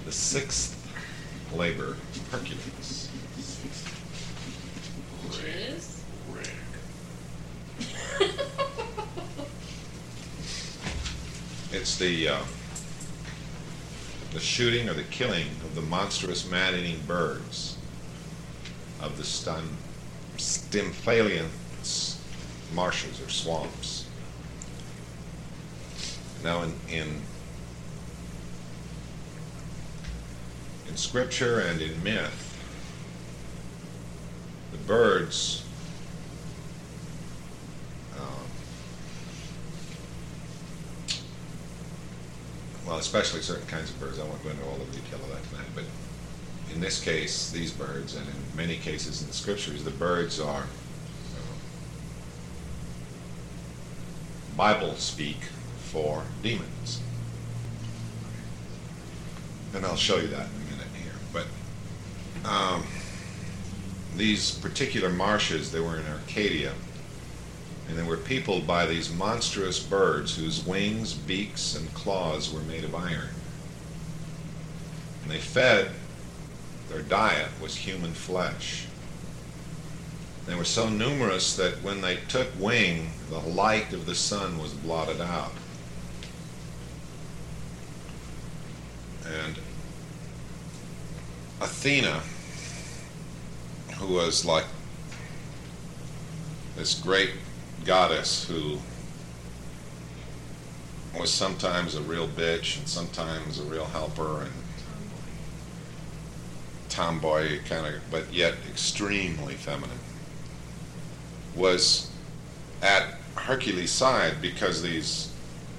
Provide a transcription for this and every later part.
the sixth labor of Hercules. Which is? It's the shooting or the killing of the monstrous man-eating birds of the Stymphalian marshes or swamps. Now in scripture and in myth, the birds well, especially certain kinds of birds. I won't go into all the detail of that tonight, but in this case, these birds, and in many cases in the scriptures, the birds are Bible speak for demons. And I'll show you that in a minute here. But these particular marshes, they were in Arcadia, and they were peopled by these monstrous birds whose wings, beaks, and claws were made of iron. And they fed, their diet was human flesh. They were so numerous that when they took wing, the light of the sun was blotted out. And Athena, who was like this great goddess who was sometimes a real bitch and sometimes a real helper and tomboy kind of, but yet extremely feminine, was at Hercules' side because these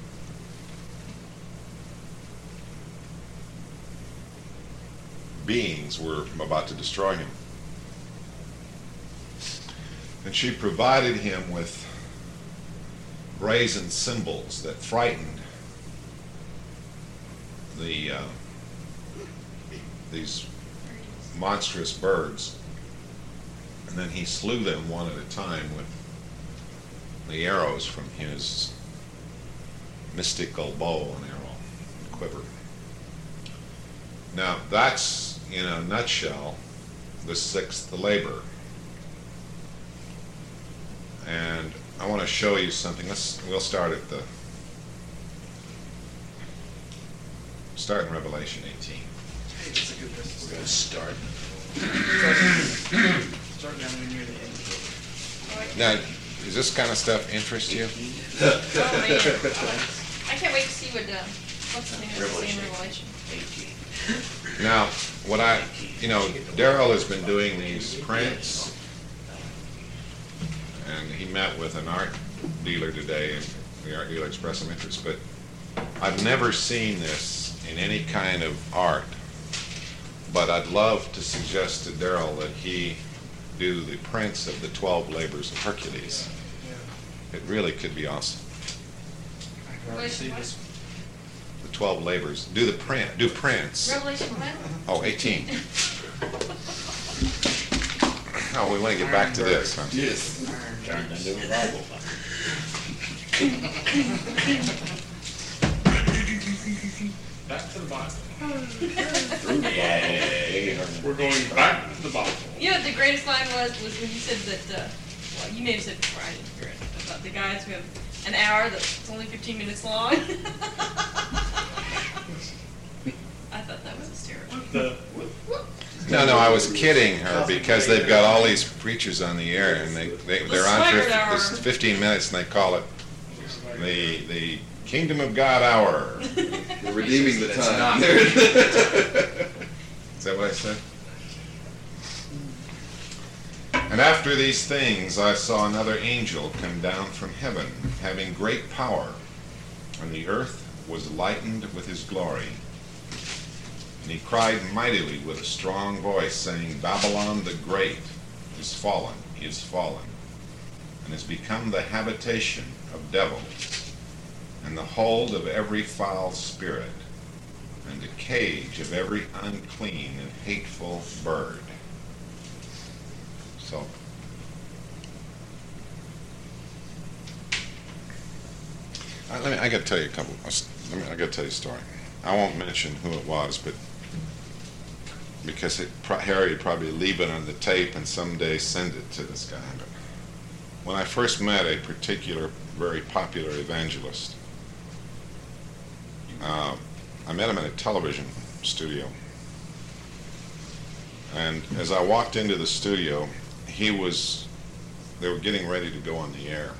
beings were about to destroy him. And she provided him with brazen symbols that frightened these monstrous birds. And then he slew them one at a time with the arrows from his mystical bow and arrow and quiver. Now that's, in a nutshell, the sixth labor. And I want to show you something. We'll start at start in Revelation 18. Hey, that's a good place to We're going to start. start down near the end. Now, does this kind of stuff interest you? Oh man, I can't wait to see what's the name of the same Revelation. Now, Daryl has been doing these prints, and he met with an art dealer today, and the art dealer expressed some interest, but I've never seen this in any kind of art, but I'd love to suggest to Daryl that he do the prints of the 12 labors of Hercules. It really could be awesome. I'd rather see this. The 12 labors. Do prints. Revelation what? Oh, 18. Oh, we want to get back to this, huh? Yes. Iron Turned birds. into a Bible. Back to the Bible. Through the Bible. Yeah. We're going back to the Bible. You know what the greatest line was when you said that, well, you may have said before, I didn't hear it, about the guys who have an hour that's only 15 minutes long. I thought that was hysterical. No, I was kidding her because they've got all these preachers on the air, and they're on for 15 minutes, and they call it the Kingdom of God Hour. We're redeeming the time. Is that what I said? And after these things I saw another angel come down from heaven, having great power, and the earth was lightened with his glory. And he cried mightily with a strong voice, saying, Babylon the Great is fallen, and has become the habitation of devils, and the hold of every foul spirit, and the cage of every unclean and hateful bird. So, I got to tell you I got to tell you a story. I won't mention who it was, but because Harry would probably leave it on the tape and someday send it to this guy. But when I first met a particular, very popular evangelist, I met him in a television studio. And as I walked into the studio, they were getting ready to go on the air.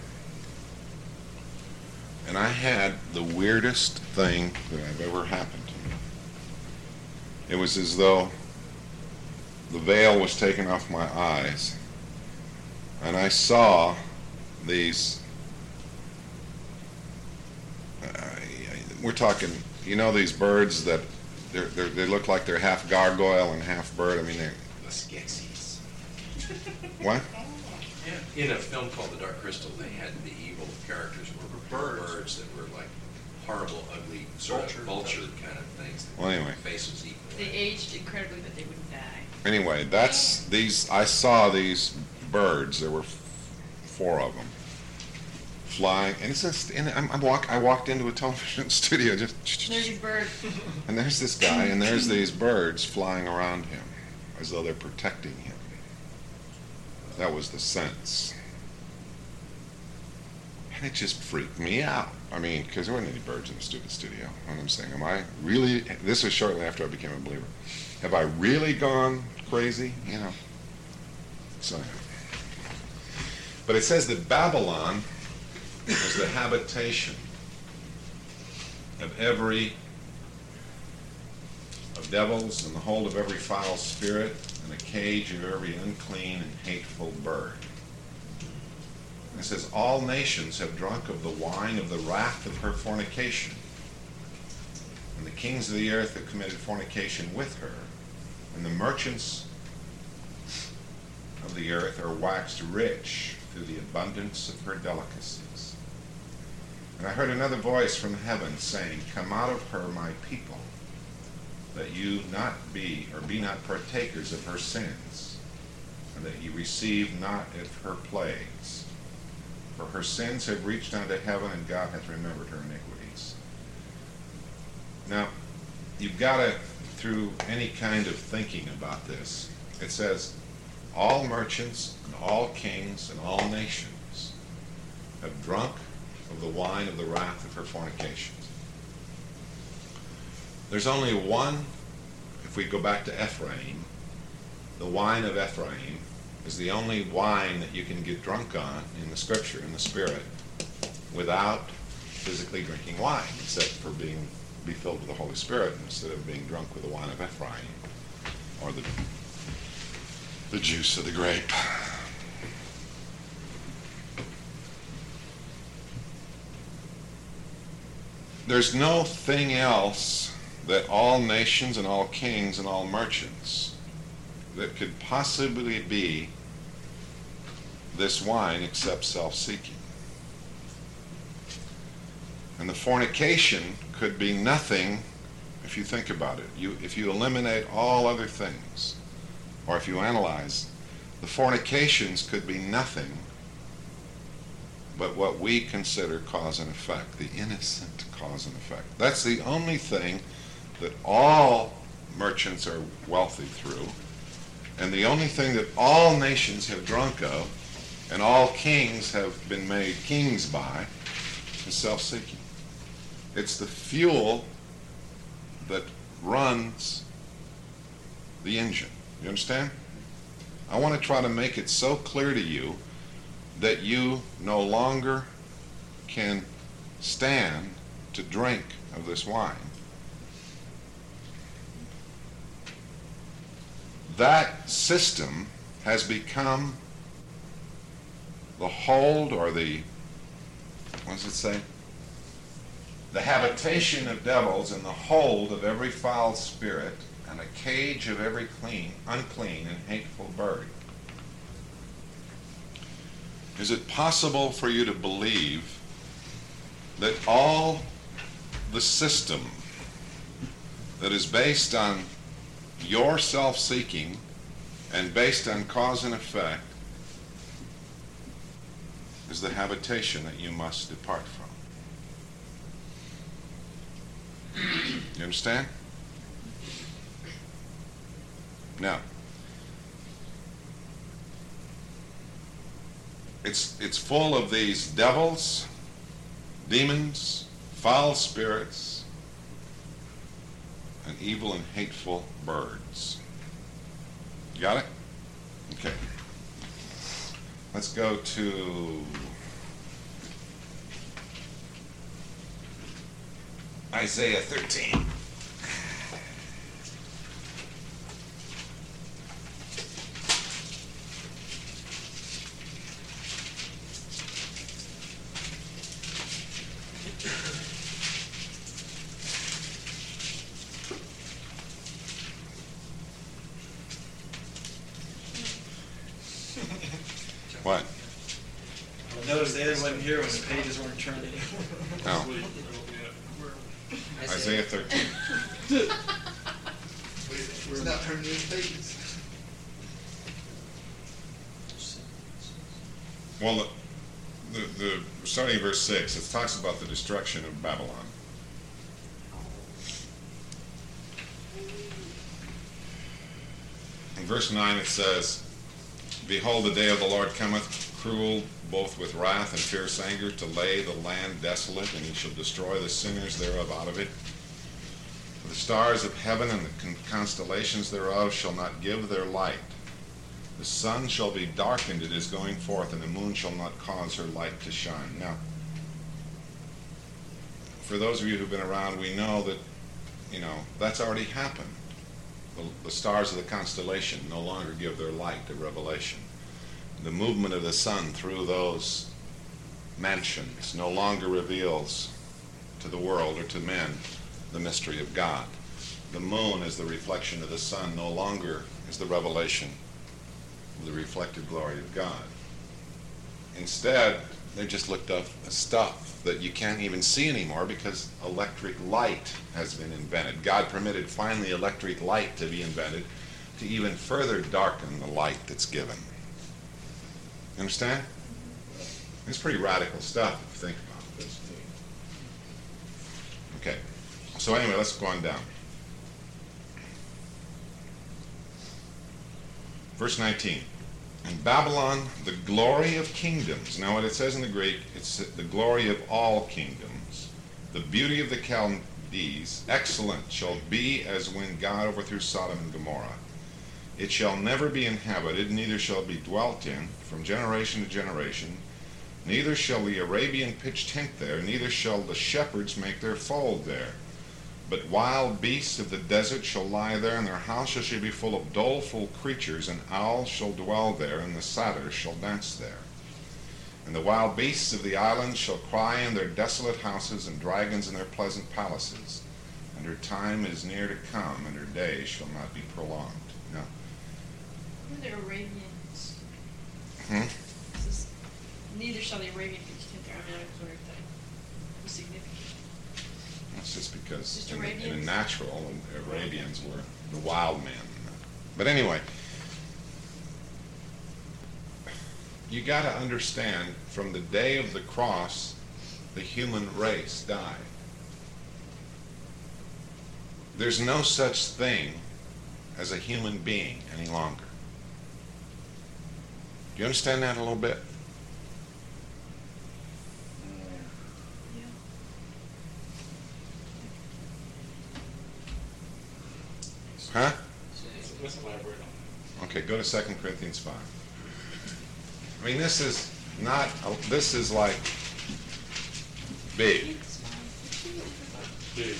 And I had the weirdest thing that I've ever happened to me. It was as though the veil was taken off my eyes, and I saw these, we're talking, you know, these birds that they look like they're half gargoyle and half bird. I mean, they're The Skeksis. what? Yeah. In a film called The Dark Crystal, they had the evil characters were birds that were like horrible, ugly, sort of vulture kind of things. Well, anyway. Faces equal. They aged incredibly, but they wouldn't die. Anyway, I saw these birds. There were 4 of them flying, and it's just, and I walked into a television studio There's these birds. and there's this guy, and there's these birds flying around him, as though they're protecting him. That was the sense. And it just freaked me out. I mean, because there weren't any birds in the studio. And I'm saying, am I really, this was shortly after I became a believer, have I really gone crazy? You know. So, but it says that Babylon was the habitation of devils, and the hold of every foul spirit, and a cage of every unclean and hateful bird. And it says, all nations have drunk of the wine of the wrath of her fornication, and the kings of the earth have committed fornication with her, and the merchants of the earth are waxed rich through the abundance of her delicacies. And I heard another voice from heaven saying, come out of her, my people, that you not be, or be not partakers of her sins, and that you receive not of her plagues. For her sins have reached unto heaven, and God hath remembered her iniquities. Now, you've got to, through any kind of thinking about this, it says, all merchants, and all kings, and all nations have drunk of the wine of the wrath of her fornications. There's only one, if we go back to Ephraim, the wine of Ephraim is the only wine that you can get drunk on in the scripture, in the spirit, without physically drinking wine, except for be filled with the Holy Spirit instead of being drunk with the wine of Ephraim, or the juice of the grape. There's no thing else that all nations and all kings and all merchants that could possibly be this wine except self-seeking. And the fornication could be nothing, if you think about it. If you eliminate all other things, or if you analyze, the fornications could be nothing but what we consider cause and effect, the innocent cause and effect. That's the only thing that all merchants are wealthy through, and the only thing that all nations have drunk of, and all kings have been made kings by, is self-seeking. It's the fuel that runs the engine. You understand? I want to try to make it so clear to you that you no longer can stand to drink of this wine. That system has become the hold, or the, what does it say? The habitation of devils, and the hold of every foul spirit, and a cage of every unclean and hateful bird. Is it possible for you to believe that all the system that is based on your self-seeking and based on cause and effect is the habitation that you must depart from? You understand? Now, it's full of these devils, demons, foul spirits, and evil and hateful birds. You got it? Okay. Let's go to Isaiah 13. What? I noticed Ed wasn't here when the pages weren't turning. Oh, Isaiah 13. We're not turning these pages. Well, the starting at verse 6, it talks about the destruction of Babylon. In verse 9 it says, Behold, the day of the Lord cometh, cruel both with wrath and fierce anger, to lay the land desolate, and he shall destroy the sinners thereof out of it. For the stars of heaven and the constellations thereof shall not give their light. The sun shall be darkened at his going forth, and the moon shall not cause her light to shine. Now, for those of you who've been around, we know that, that's already happened. The stars of the constellation no longer give their light to revelation. The movement of the sun through those mansions no longer reveals to the world or to men the mystery of God. The moon is the reflection of the sun, no longer is the revelation of the reflected glory of God. Instead, they just looked up stuff that you can't even see anymore because electric light has been invented. God permitted finally electric light to be invented to even further darken the light that's given. You understand? It's pretty radical stuff if you think about it. Okay. So anyway, let's go on down. Verse 19. In Babylon, the glory of kingdoms. Now what it says in the Greek, it's the glory of all kingdoms. The beauty of the Chaldees, excellent shall be as when God overthrew Sodom and Gomorrah. It shall never be inhabited, neither shall be dwelt in, from generation to generation. Neither shall the Arabian pitch tent there, neither shall the shepherds make their fold there. But wild beasts of the desert shall lie there, and their houses shall be full of doleful creatures, and owls shall dwell there, and the satyrs shall dance there. And the wild beasts of the islands shall cry in their desolate houses, and dragons in their pleasant palaces. And her time is near to come, and her days shall not be prolonged. Now, Who are the Arabians? hmm? Neither shall the Arabian pitch tent there. I was wondering if that was significant. That's just because Just in the Arabians? natural, Arabians were the wild men. But anyway, you got to understand, from the day of the cross, the human race died. There's no such thing as a human being any longer. Do you understand that a little bit? Huh? Let's elaborate on that. Okay, go to 2 Corinthians 5. I mean, this is not, this is like big. Dude.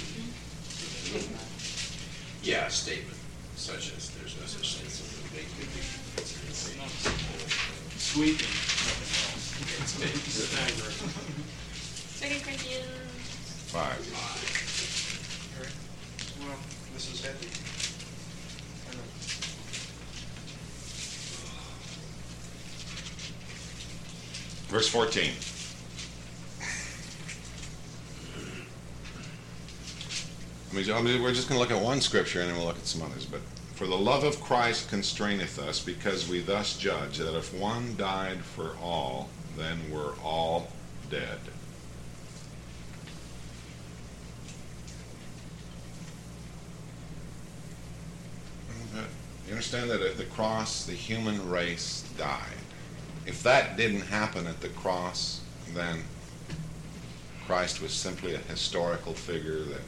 Yeah, a statement such as there's no such thing as a big could be considered Sweeping, nothing else. Staggering. 2 Corinthians. 5. Well, this is heavy. Verse 14. We're just going to look at one scripture and then we'll look at some others. But for the love of Christ constraineth us, because we thus judge that if one died for all, then we're all dead. You understand that at the cross, the human race died? If that didn't happen at the cross, then Christ was simply a historical figure that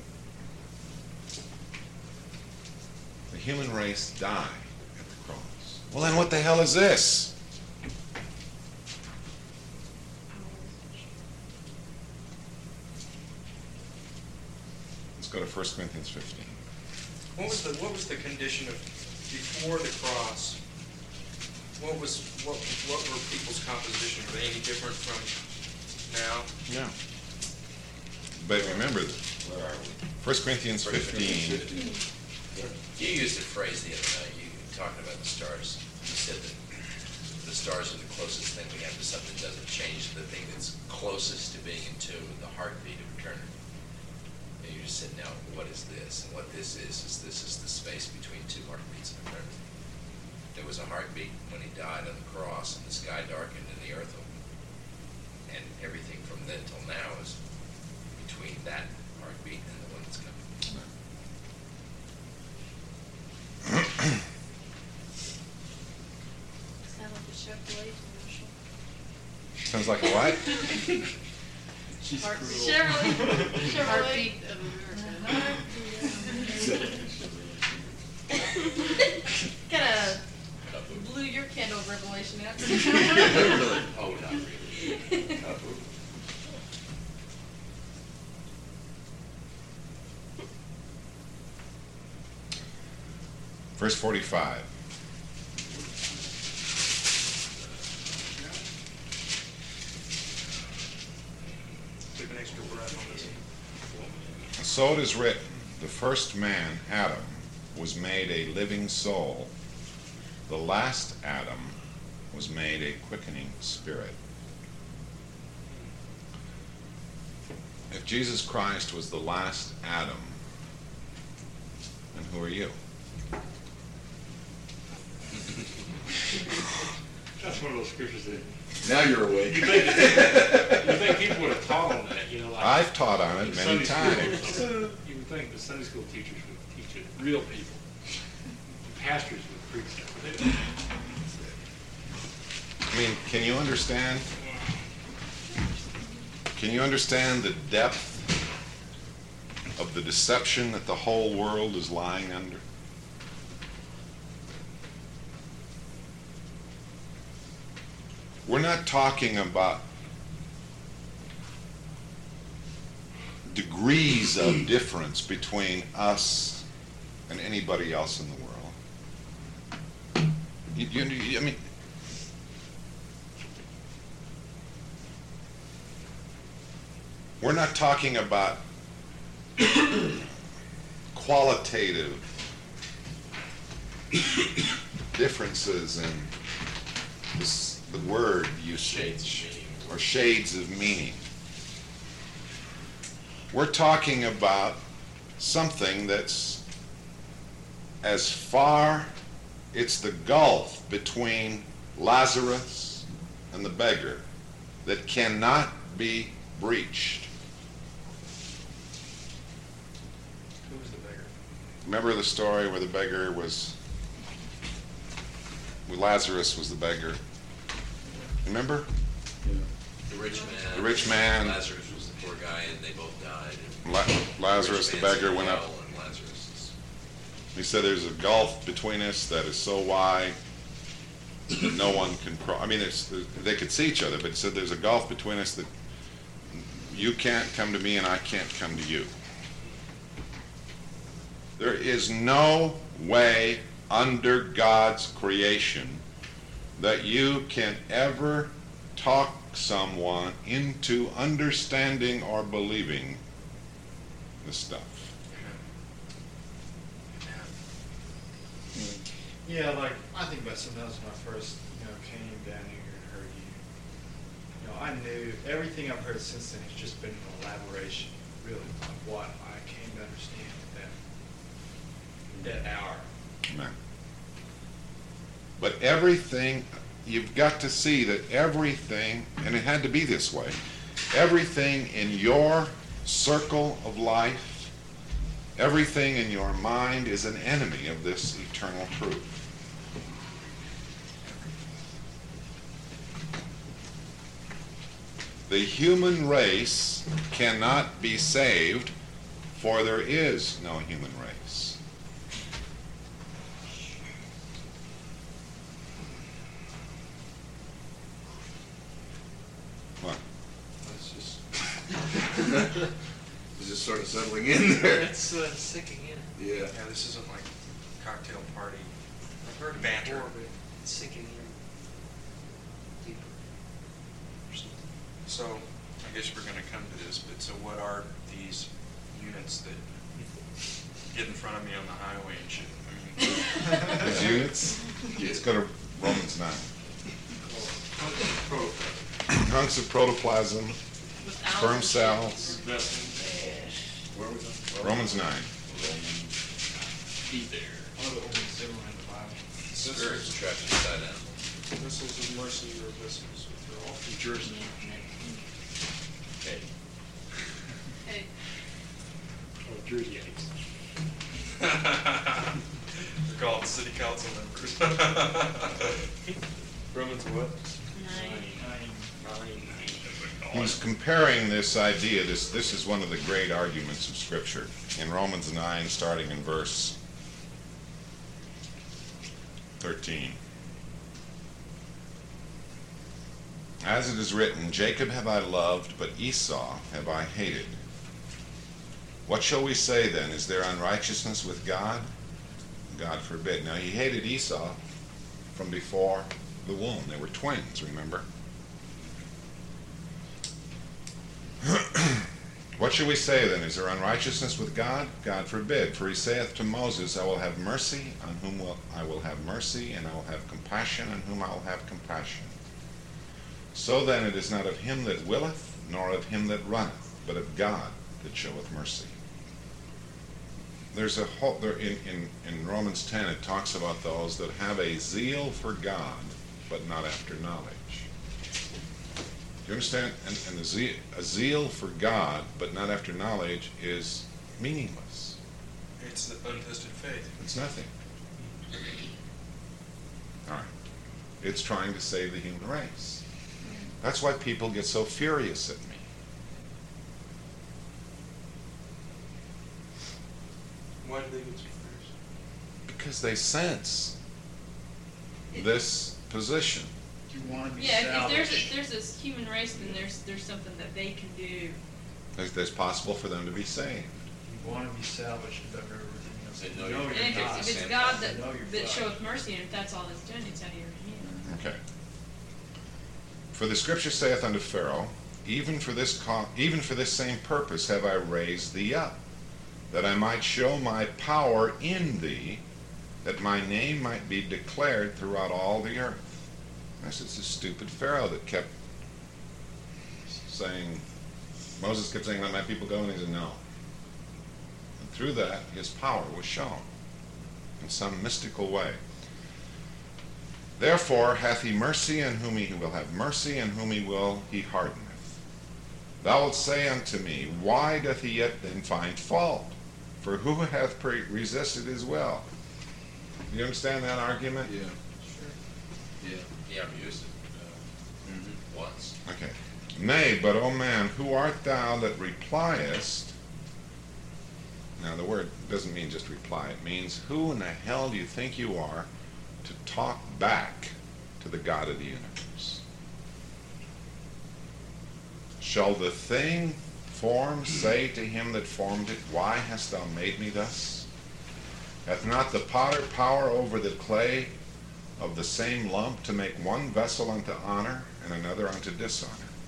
the human race died at the cross. Well, then what the hell is this? Let's go to 1 Corinthians 15. What was the condition of before the cross? What were people's composition? Were they any different from now? No. But remember, 1 Corinthians 15. You used a phrase the other night, you were talking about the stars. You said that the stars are the closest thing we have to something that doesn't change, the thing that's closest to being in tune with the heartbeat of eternity. And you just said, now, what is this? And what this is the space between two heartbeats of eternity. There was a heartbeat when he died on the cross, and the sky darkened and the earth opened. And everything from then till now is between that heartbeat and the one that's coming. Sound like a Chevrolet commercial. Sounds like a what? She's Heart- cruel. Chevrolet. Heartbeat of America. Kind of blew your candle of revelation out. Oh, not really. Verse 45. Took an extra breath on this. So it is written, the first man, Adam, was made a living soul. The last Adam was made a quickening spirit. If Jesus Christ was the last Adam, then who are you? That's one of those scriptures that Now you're awake. you think people would have taught on that, like I've taught on it many Sunday school or times. something. You would think the Sunday school teachers would teach it, real people. Pastors would preach that, but they don't. I mean, can you understand? Can you understand the depth of the deception that the whole world is lying under? We're not talking about degrees of difference between us and anybody else in the world. I mean, we're not talking about qualitative differences in the word usage or shades of meaning. We're talking about something that's as far, it's the gulf between Lazarus and the beggar that cannot be breached. Who was the beggar? Remember the story where the beggar was, where Lazarus was the beggar? Remember? The rich man. The rich man. Lazarus was the poor guy, and they both died. And Lazarus, the rich man's beggar, in went up. hell, and Lazarus is He said there's a gulf between us that is so wide that no one can cross. I mean, they could see each other, but he said there's a gulf between us that you can't come to me and I can't come to you. There is no way under God's creation that you can ever talk someone into understanding or believing the stuff. Yeah, like, I think about something else when I first, came down here and heard you. I knew everything I've heard since then has just been an elaboration, really, of what I came to understand at that hour. Amen. But everything, you've got to see that everything, and it had to be this way, everything in your circle of life, everything in your mind is an enemy of this eternal truth. the human race cannot be saved, for there is no human race. What? That's just, It's just sort of settling in there. It's sinking in. Yeah. yeah, this isn't like cocktail party. I've heard it Banter. before, but it's sinking in deeper. Or something. So, I guess we're gonna come to this, but so what are these units that get in front of me on the highway and shit? I mean, These units? Let's go to Romans 9. Hunks of protoplasm, sperm cells. Where are we going? Romans 9. Be there. One of the only similar in the Bible. Spirit's trapped inside animals. Vessels of mercy or vessels with your all. New Jersey. Okay. Hey, Oh, Jersey eggs. They're called city council members. Romans what? 9. He's comparing this idea, this is one of the great arguments of Scripture. In Romans 9, starting in verse 13. As it is written, Jacob have I loved, but Esau have I hated. What shall we say then? Is there unrighteousness with God? God forbid. Now he hated Esau from before the womb. They were twins, remember? What shall we say then? Is there unrighteousness with God? God forbid. For he saith to Moses, I will have mercy on whom I will have mercy, and I will have compassion on whom I will have compassion. So then it is not of him that willeth, nor of him that runneth, but of God that showeth mercy. There's a whole, in Romans 10 it talks about those that have a zeal for God, but not after knowledge. Do you understand? And a zeal for God, but not after knowledge, is meaningless. It's the untested faith. It's nothing. All right. It's trying to save the human race. That's why people get so furious at me. Why do they get so furious? Because they sense this position. You want to be Yeah, if salvaged. there's this human race, then there's something that they can do. It's possible for them to be saved. You want to be salvaged above everything else. They You know know you're you're And not. if it's God You know you're that fucked. showeth mercy, and if that's all it's doing, it's out of your hand. Okay. For the scripture saith unto Pharaoh, even for this same purpose have I raised thee up, that I might show my power in thee, that my name might be declared throughout all the earth. This is the stupid Pharaoh that kept saying, Moses kept saying, let my people go, and he said, no. And through that, his power was shown in some mystical way. Therefore hath he mercy on whom he will have mercy, and whom he hardeneth. Thou wilt say unto me, why doth he yet then find fault? For who hath resisted his will? Do you understand that argument? Yeah. Yeah. Yeah, I've used it once. Okay. Nay, but, O man, who art thou that repliest? Now, the word doesn't mean just reply. It means, who in the hell do you think you are to talk back to the God of the universe? Shall the thing formed say to him that formed it, why hast thou made me thus? Hath not the potter power over the clay of the same lump to make one vessel unto honor and another unto dishonor?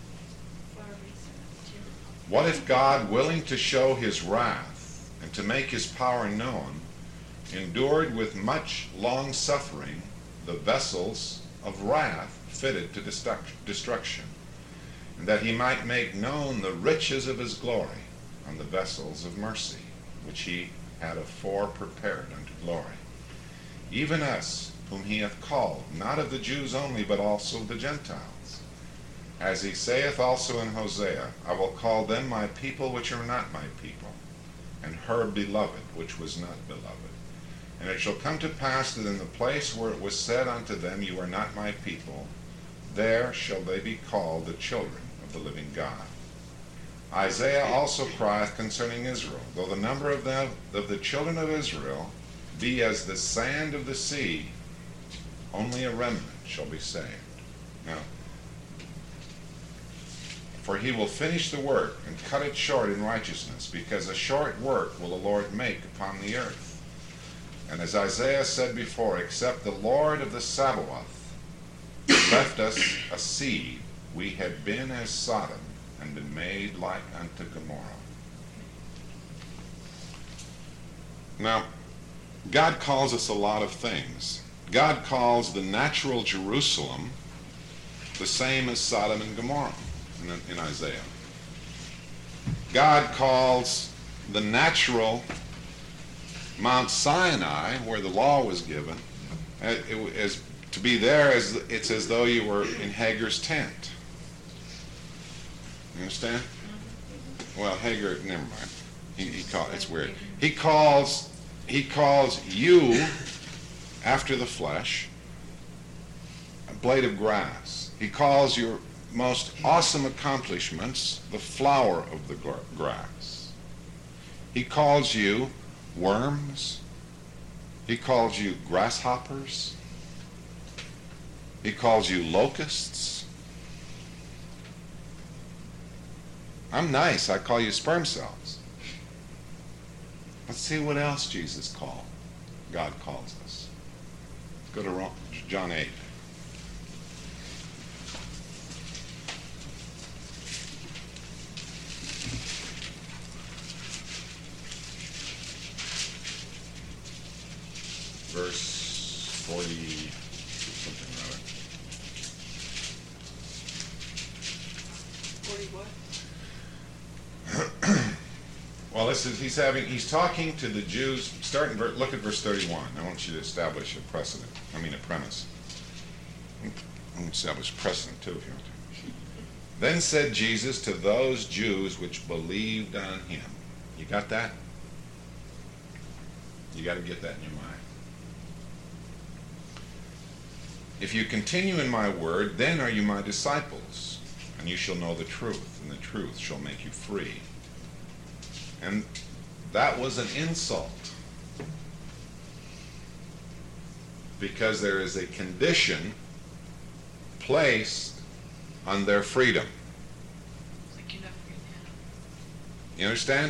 What if God, willing to show his wrath and to make his power known, endured with much long suffering the vessels of wrath fitted to destruction, and that he might make known the riches of his glory on the vessels of mercy, which he had afore prepared unto glory? Even us, whom he hath called, not of the Jews only, but also of the Gentiles. As he saith also in Hosea, I will call them my people which are not my people, and her beloved which was not beloved. And it shall come to pass that in the place where it was said unto them, you are not my people, there shall they be called the children of the living God. Isaiah also crieth concerning Israel, though the number of the children of Israel be as the sand of the sea, only a remnant shall be saved. Now, for he will finish the work and cut it short in righteousness, because a short work will the Lord make upon the earth. And as Isaiah said before, except the Lord of the Sabaoth left us a seed, we had been as Sodom, and been made like unto Gomorrah. Now, God calls us a lot of things. God calls the natural Jerusalem the same as Sodom and Gomorrah in Isaiah. God calls the natural Mount Sinai, where the law was given, as to be there, as it's as though you were in Hagar's tent. You understand? Well, Hagar, never mind. It's weird. He calls you, after the flesh, a blade of grass. He calls your most awesome accomplishments the flower of the grass. He calls you worms. He calls you grasshoppers. He calls you locusts. I'm nice. I call you sperm cells. Let's see what else God calls us. Let's go to John 8. Verse 40 something or other. 40 what? Well, he's talking to the Jews. Look at verse 31. I want you to establish a premise. I'll establish a precedent too, if you want to. Then said Jesus to those Jews which believed on him. You got that? You got to get that in your mind. If you continue in my word, then are you my disciples, and you shall know the truth, and the truth shall make you free. And that was an insult, because there is a condition placed on their freedom. It's like you're not free now. You understand?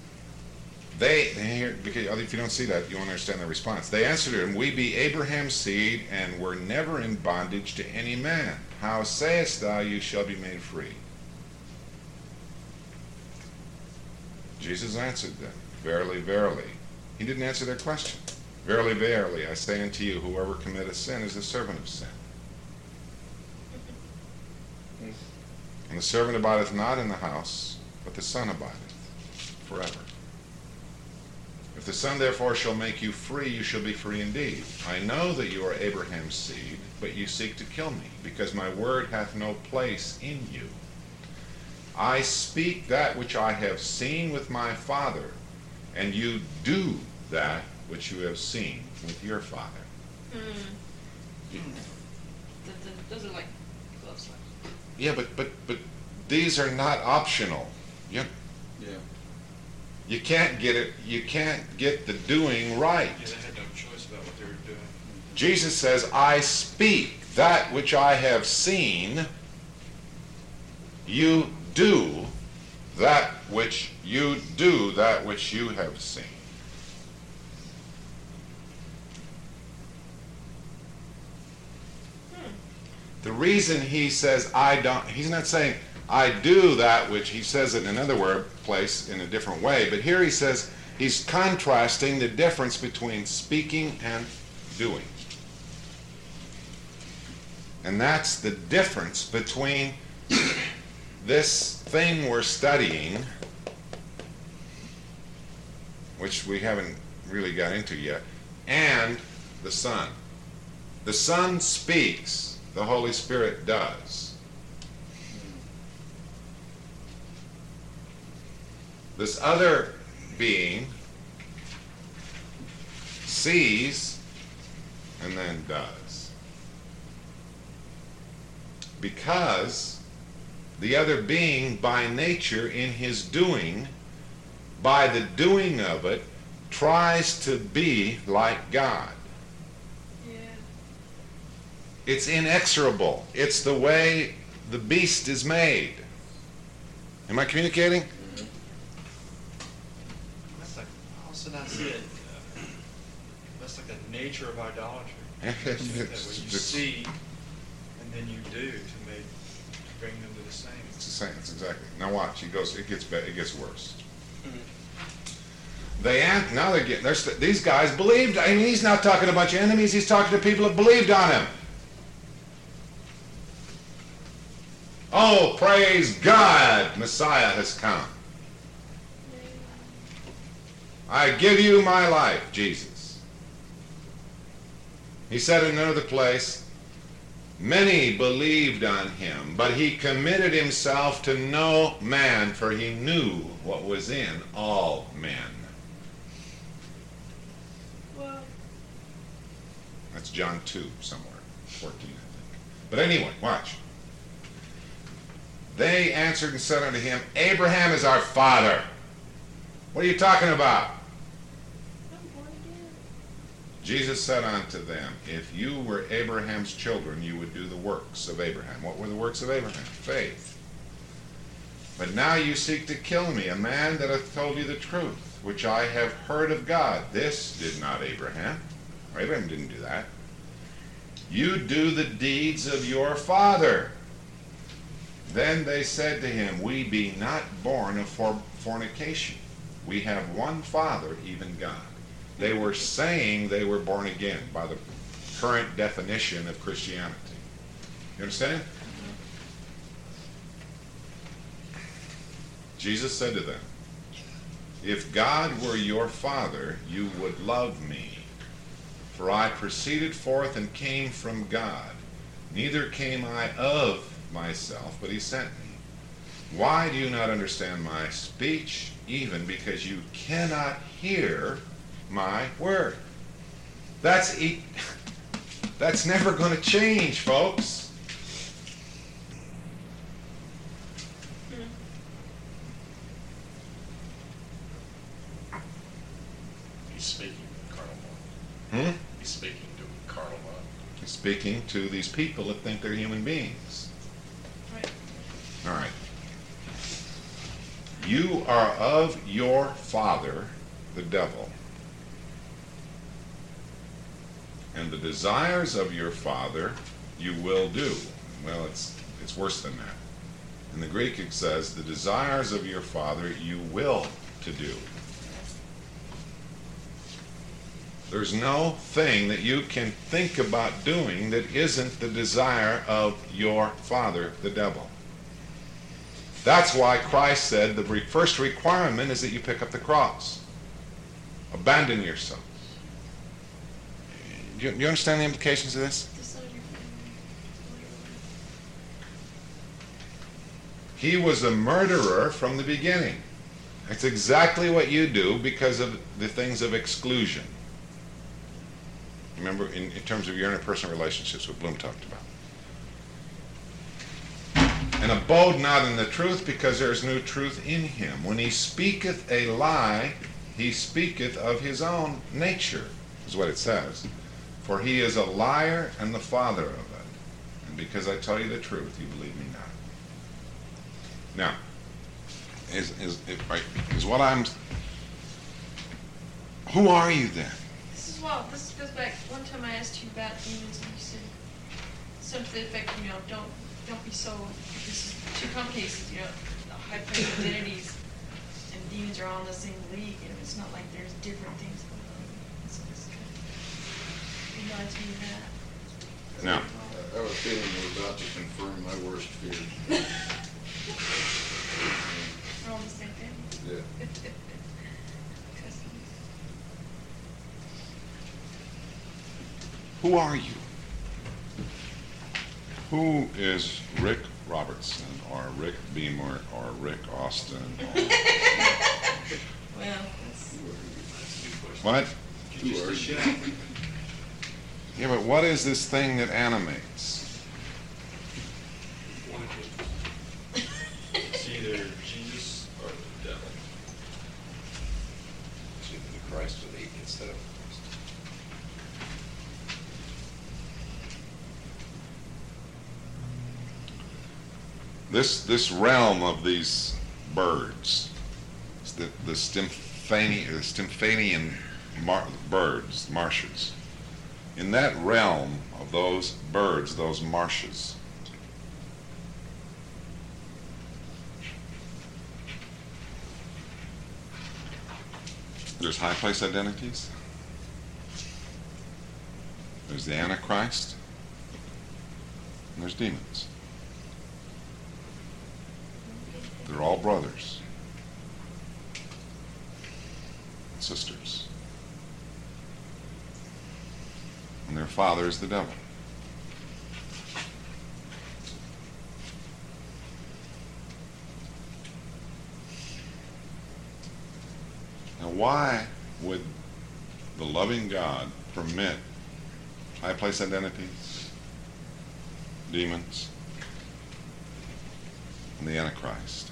Because if you don't see that, you won't understand the response. They answered him, we be Abraham's seed, and were never in bondage to any man. How sayest thou, you shall be made free? Jesus answered them, verily, verily. He didn't answer their question. Verily, verily, I say unto you, whoever committeth sin is the servant of sin. And the servant abideth not in the house, but the Son abideth forever. If the Son therefore shall make you free, you shall be free indeed. I know that you are Abraham's seed, but you seek to kill me, because my word hath no place in you. I speak that which I have seen with my Father, and you do that which you have seen with your father. Those are like glove slaps. Yeah, but these are not optional. Yeah. You can't get it. You can't get the doing right. Yeah, they had no choice about what they were doing. Jesus says, I speak that which I have seen. You do that which you do, that which you have seen. The reason he says I don't, he's not saying I do that which, he says it in another place in a different way, but here he says he's contrasting the difference between speaking and doing. And that's the difference between this thing we're studying, which we haven't really got into yet, and the Son. The Son speaks, the Holy Spirit does. This other being sees and then does. Because the other being by nature in his doing, by the doing of it, tries to be like God. Yeah. It's inexorable. It's the way the beast is made. Am I communicating? That's like, how else did I see it? That's like the nature of idolatry. That what you see, and then you do to bring them to the same. It's the same. It's exactly. Now watch. It gets better. It gets worse. Now they're getting. These guys believed. I mean, he's not talking to a bunch of enemies. He's talking to people that believed on him. Oh, praise God! Messiah has come. I give you my life, Jesus. He said in another place, many believed on him, but he committed himself to no man, for he knew what was in all men. Well, That's John 2 somewhere, 14 I think. But anyway, watch. They answered and said unto him, Abraham is our father. What are you talking about? I'm born again. Jesus said unto them, if you were Abraham's children, you would do the works of Abraham. What were the works of Abraham? Faith. But now you seek to kill me, a man that hath told you the truth, which I have heard of God. This did not Abraham. Abraham didn't do that. You do the deeds of your father. Then they said to him, we be not born of fornication. We have one Father, even God. They were saying they were born again by the current definition of Christianity. You understand? Jesus said to them, if God were your Father, you would love me. For I proceeded forth and came from God. Neither came I of myself, but he sent me. Why do you not understand my speech? Even because you cannot hear my word. That's never going to change, folks. He's speaking to carnal mind. He's speaking to carnal mind. He's speaking to these people that think they're human beings. Right. All right. You are of your father, the devil, and the desires of your father you will do. Well, it's worse than that. In the Greek it says, the desires of your father you will to do. There's no thing that you can think about doing that isn't the desire of your father, the devil. That's why Christ said the first requirement is that you pick up the cross. Abandon yourself. Do you understand the implications of this? The son of your family. He was a murderer from the beginning. It's exactly what you do because of the things of exclusion. Remember, in terms of your interpersonal relationships, what Bloom talked about. And abode not in the truth, because there is no truth in him. When he speaketh a lie, he speaketh of his own nature, is what it says. For he is a liar and the father of it. And because I tell you the truth, you believe me not. Now, is what I'm... Who are you then? This goes back, one time I asked you about demons and you said something to the effect, don't be so, this is two cases, the high-placed identities and demons are all in the same league, it's not like there's different things going on. So it's kind of reminds me of that. No. I have a feeling we're about to confirm my worst fears. We're all the same thing. Yeah. Who are you? Who is Rick Robertson or Rick Beamer or Rick Austin? Well, that's... What? Who are you? Yeah, but what is this thing that animates? One of either Jesus or the devil. It's either the Christ or the instead of Christ. This realm of these birds, the Stymphalian birds, marshes. In that realm of those birds, those marshes, there's high place identities. There's the Antichrist. And there's demons. They're all brothers and sisters. And their father is the devil. Now, why would the loving God permit high place identities, demons, and the Antichrist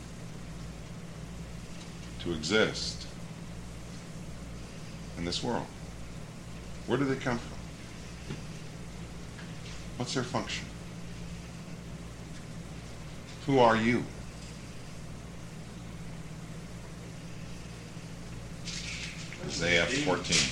to exist in this world? Where do they come from? What's their function? Who are you? Isaiah 14.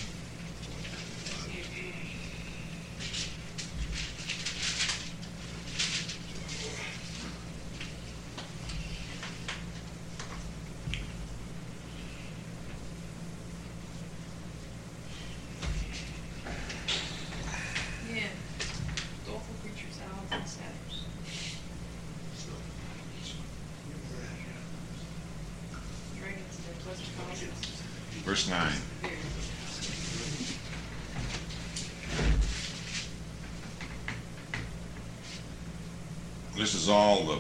Yeah. Doleful creatures, owls and satyrs. Dragons and their pleasant causes. Verse 9. This is all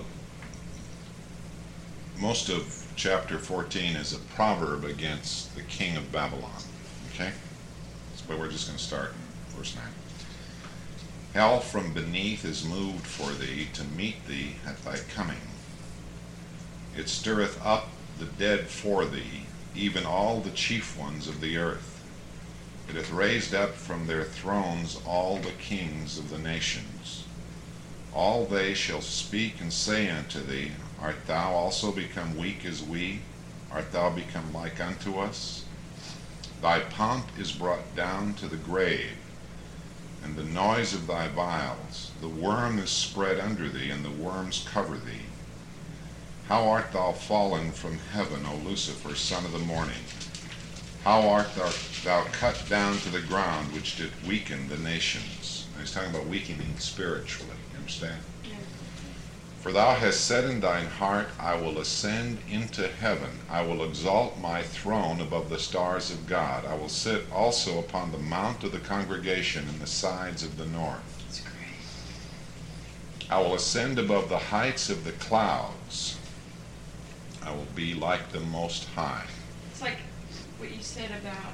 most of chapter 14 is a proverb against the king of Babylon. Okay? But we're just going to start in verse 9. Hell from beneath is moved for thee to meet thee at thy coming. It stirreth up the dead for thee, even all the chief ones of the earth. It hath raised up from their thrones all the kings of the nations. All they shall speak and say unto thee, Art thou also become weak as we? Art thou become like unto us? Thy pomp is brought down to the grave, and the noise of thy vials. The worm is spread under thee, and the worms cover thee. How art thou fallen from heaven, O Lucifer, son of the morning? How art thou cut down to the ground, which did weaken the nations? And he's talking about weakening spiritually, you understand? Yeah. For thou hast said in thine heart, I will ascend into heaven. I will exalt my throne above the stars of God. I will sit also upon the mount of the congregation in the sides of the north. That's great. I will ascend above the heights of the clouds. I will be like the Most High. It's like what you said about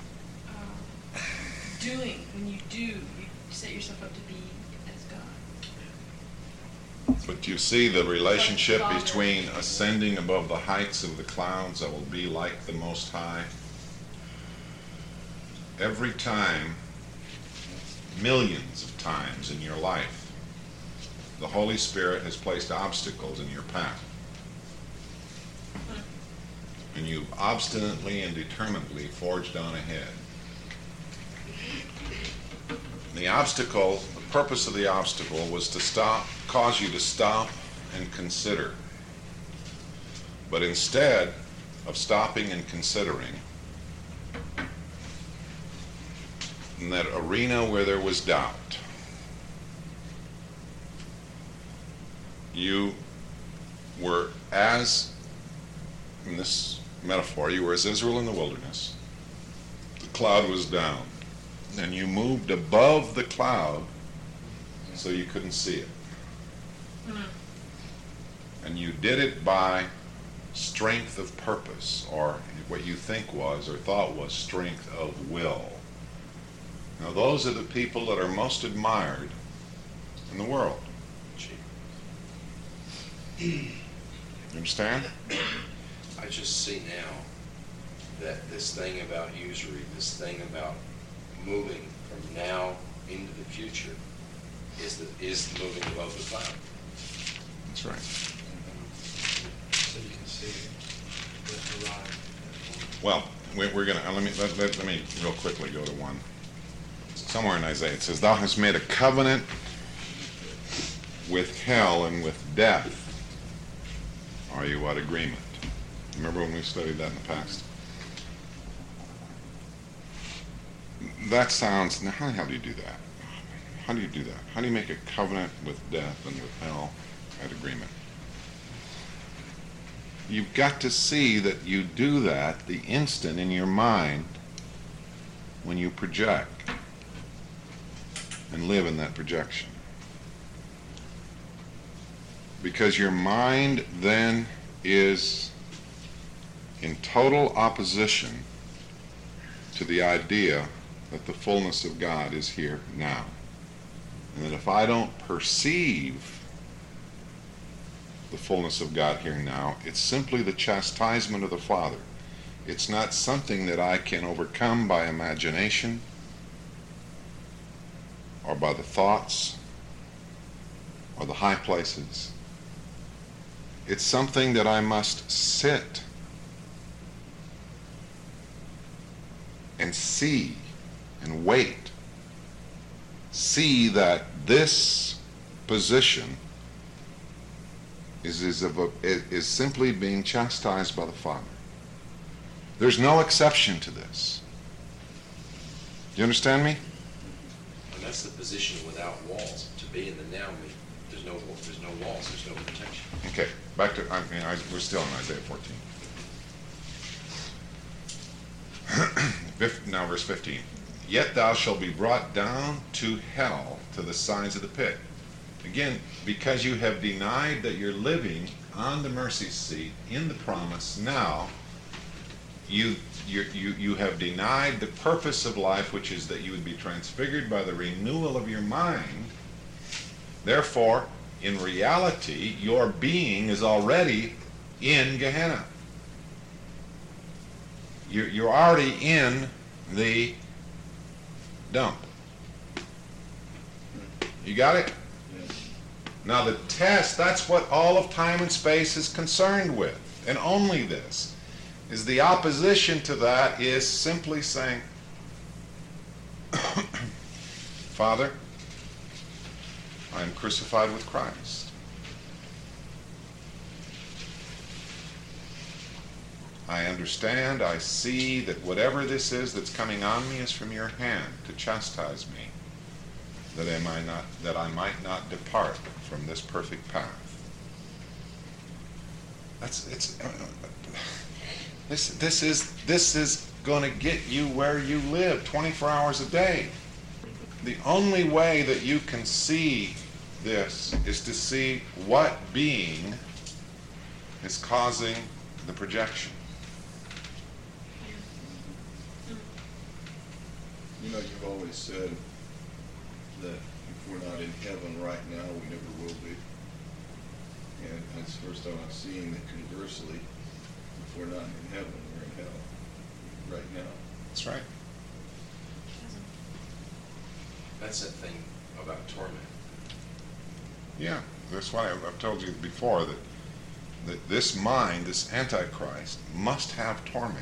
doing. When you do, you set yourself up to be as God. But you see the relationship Father. between ascending above the heights of the clouds, I will be like the Most High. Every time, millions of times in your life, the Holy Spirit has placed obstacles in your path. And you've obstinately and determinedly forged on ahead. The obstacle, the purpose of the obstacle was to cause you to stop and consider. But instead of stopping and considering, in that arena where there was doubt, you were as, in this metaphor, you were as Israel in the wilderness. The cloud was down, and you moved above the cloud so you couldn't see it. And you did it by strength of purpose, or what you think was or thought was strength of will. Now those are the people that are most admired in the world. You understand? I just see now that this thing about usury, this thing about moving from now into the future is moving above the cloud. That's right. So you can see the horizon. Well, we're gonna let me real quickly go to one. Somewhere in Isaiah it says, "Thou hast made a covenant with hell and with death. Are you at agreement?" Remember when we studied that in the past? That sounds. Now, how do you do that? How do you do that? How do you make a covenant with death and with hell at agreement? You've got to see that you do that the instant in your mind when you project and live in that projection. Because your mind then is in total opposition to the idea that the fullness of God is here now. And that if I don't perceive the fullness of God here now, it's simply the chastisement of the Father. It's not something that I can overcome by imagination or by the thoughts or the high places. It's something that I must sit and see and wait. See that this position is simply being chastised by the Father. There's no exception to this. Do you understand me? And that's the position without walls. To be in the now, there's no walls, there's no protection. Okay, back to, we're still in Isaiah 14. Now verse 15. "Yet thou shalt be brought down to hell, to the sides of the pit." Again, because you have denied that you're living on the mercy seat in the promise now, you have denied the purpose of life, which is that you would be transfigured by the renewal of your mind. Therefore, in reality, your being is already in Gehenna. You're already in the dump. You got it? Now the test, that's what all of time and space is concerned with, and only this, is the opposition to that is simply saying, Father, I am crucified with Christ. I understand, I see that whatever this is that's coming on me is from your hand to chastise me, that I might not depart from this perfect path. This is going to get you where you live 24 hours a day. The only way that you can see this is to see what being is causing the projection. You know, you've always said that if we're not in heaven right now, we never will be. And that's the first time I've seen that conversely, if we're not in heaven, we're in hell right now. That's right. That's that thing about torment. Yeah, that's why I've told you before that this mind, this Antichrist, must have torment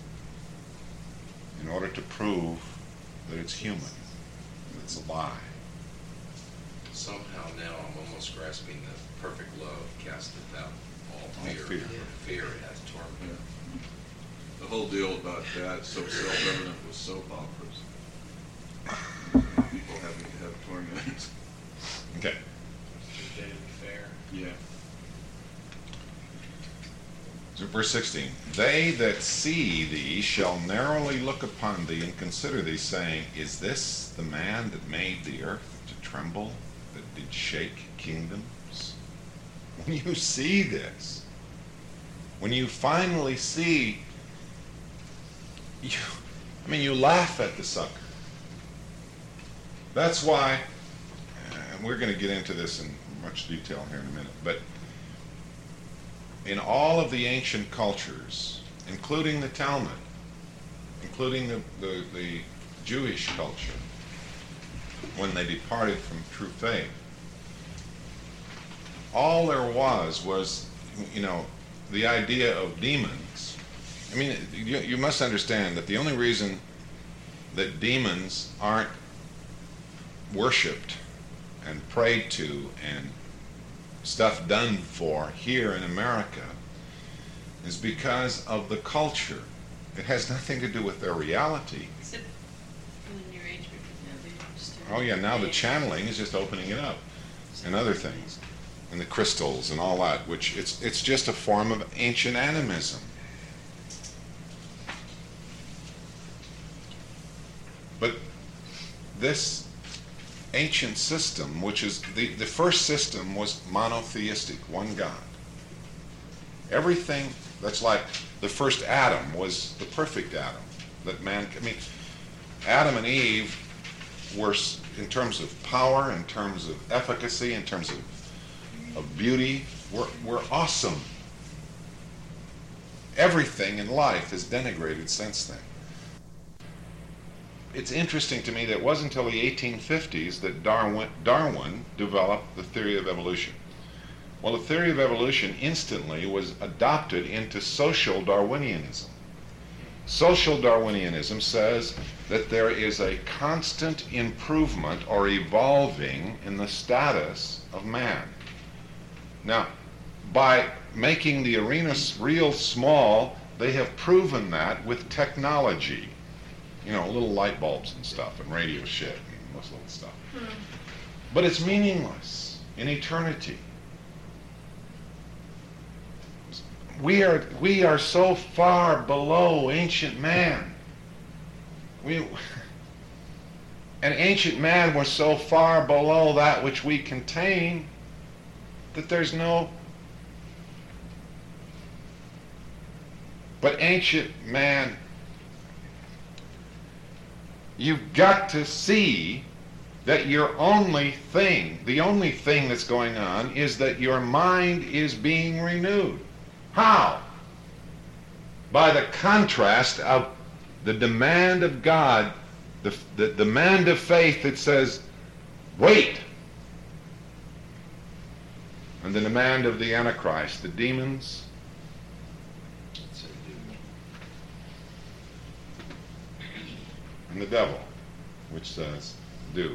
in order to prove that it's human, that it's a lie. Somehow now I'm almost grasping the perfect love casteth out all All fear. fear. Fear has torment. The whole deal about that, so self-evident with soap operas. People having to have torment. Okay. Daily fare. Yeah. So verse 16, "They that see thee shall narrowly look upon thee and consider thee, saying, Is this the man that made the earth to tremble, that did shake kingdoms?" When you see this, when you finally see, you laugh at the sucker. That's why, and we're going to get into this in much detail here in a minute, but in all of the ancient cultures, including the Talmud, including the Jewish culture, when they departed from true faith, all there was, you know, the idea of demons. I mean, you must understand that the only reason that demons aren't worshipped and prayed to and stuff done for here in America is because of the culture. It has nothing to do with their reality. Except in the New Age, because now they just... Oh yeah, now the channeling is just opening it up, and other things, and the crystals and all that, which it's just a form of ancient animism. But this ancient system, which is the first system, was monotheistic, one God. Everything that's like the first Adam was the perfect Adam. That man, I mean, Adam and Eve were, in terms of power, in terms of efficacy, in terms of beauty, were awesome. Everything in life is denigrated since then. It's interesting to me that it wasn't until the 1850s that Darwin developed the theory of evolution. Well, the theory of evolution instantly was adopted into social Darwinianism. Social Darwinianism says that there is a constant improvement or evolving in the status of man. Now, by making the arena real small, they have proven that with technology. You know, little light bulbs and stuff, and radio shit, and most little stuff. But it's meaningless in eternity. We are so far below ancient man. And ancient man was so far below that which we contain that there's no... But ancient man, you've got to see that the only thing that's going on is that your mind is being renewed. How? By the contrast of the demand of God, the demand of faith that says, wait, and the demand of the Antichrist, the demons, and the devil, which says, do.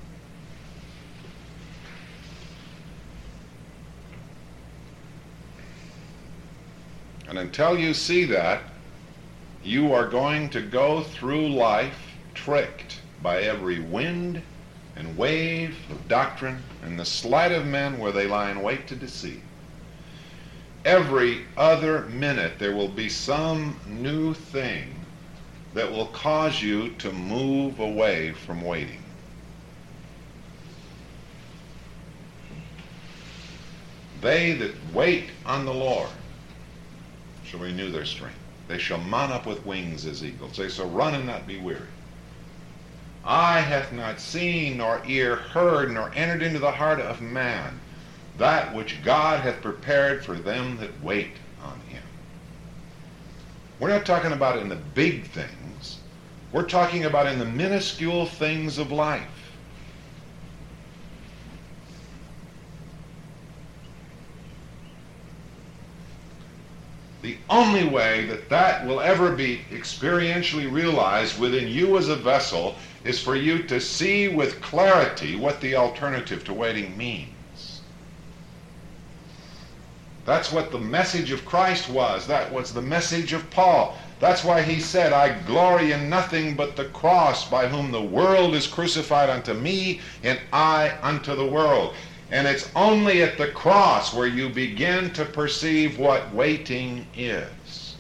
And until you see that, you are going to go through life tricked by every wind and wave of doctrine and the sleight of men where they lie in wait to deceive. Every other minute there will be some new thing that will cause you to move away from waiting. They that wait on the Lord shall renew their strength. They shall mount up with wings as eagles. They shall run and not be weary. Eye hath not seen, nor ear heard, nor entered into the heart of man that which God hath prepared for them that wait on him. We're not talking about in the big things. We're talking about in the minuscule things of life. The only way that that will ever be experientially realized within you as a vessel is for you to see with clarity what the alternative to waiting means. That's what the message of Christ was. That was the message of Paul. That's why he said, I glory in nothing but the cross, by whom the world is crucified unto me, and I unto the world. And it's only at the cross where you begin to perceive what waiting is.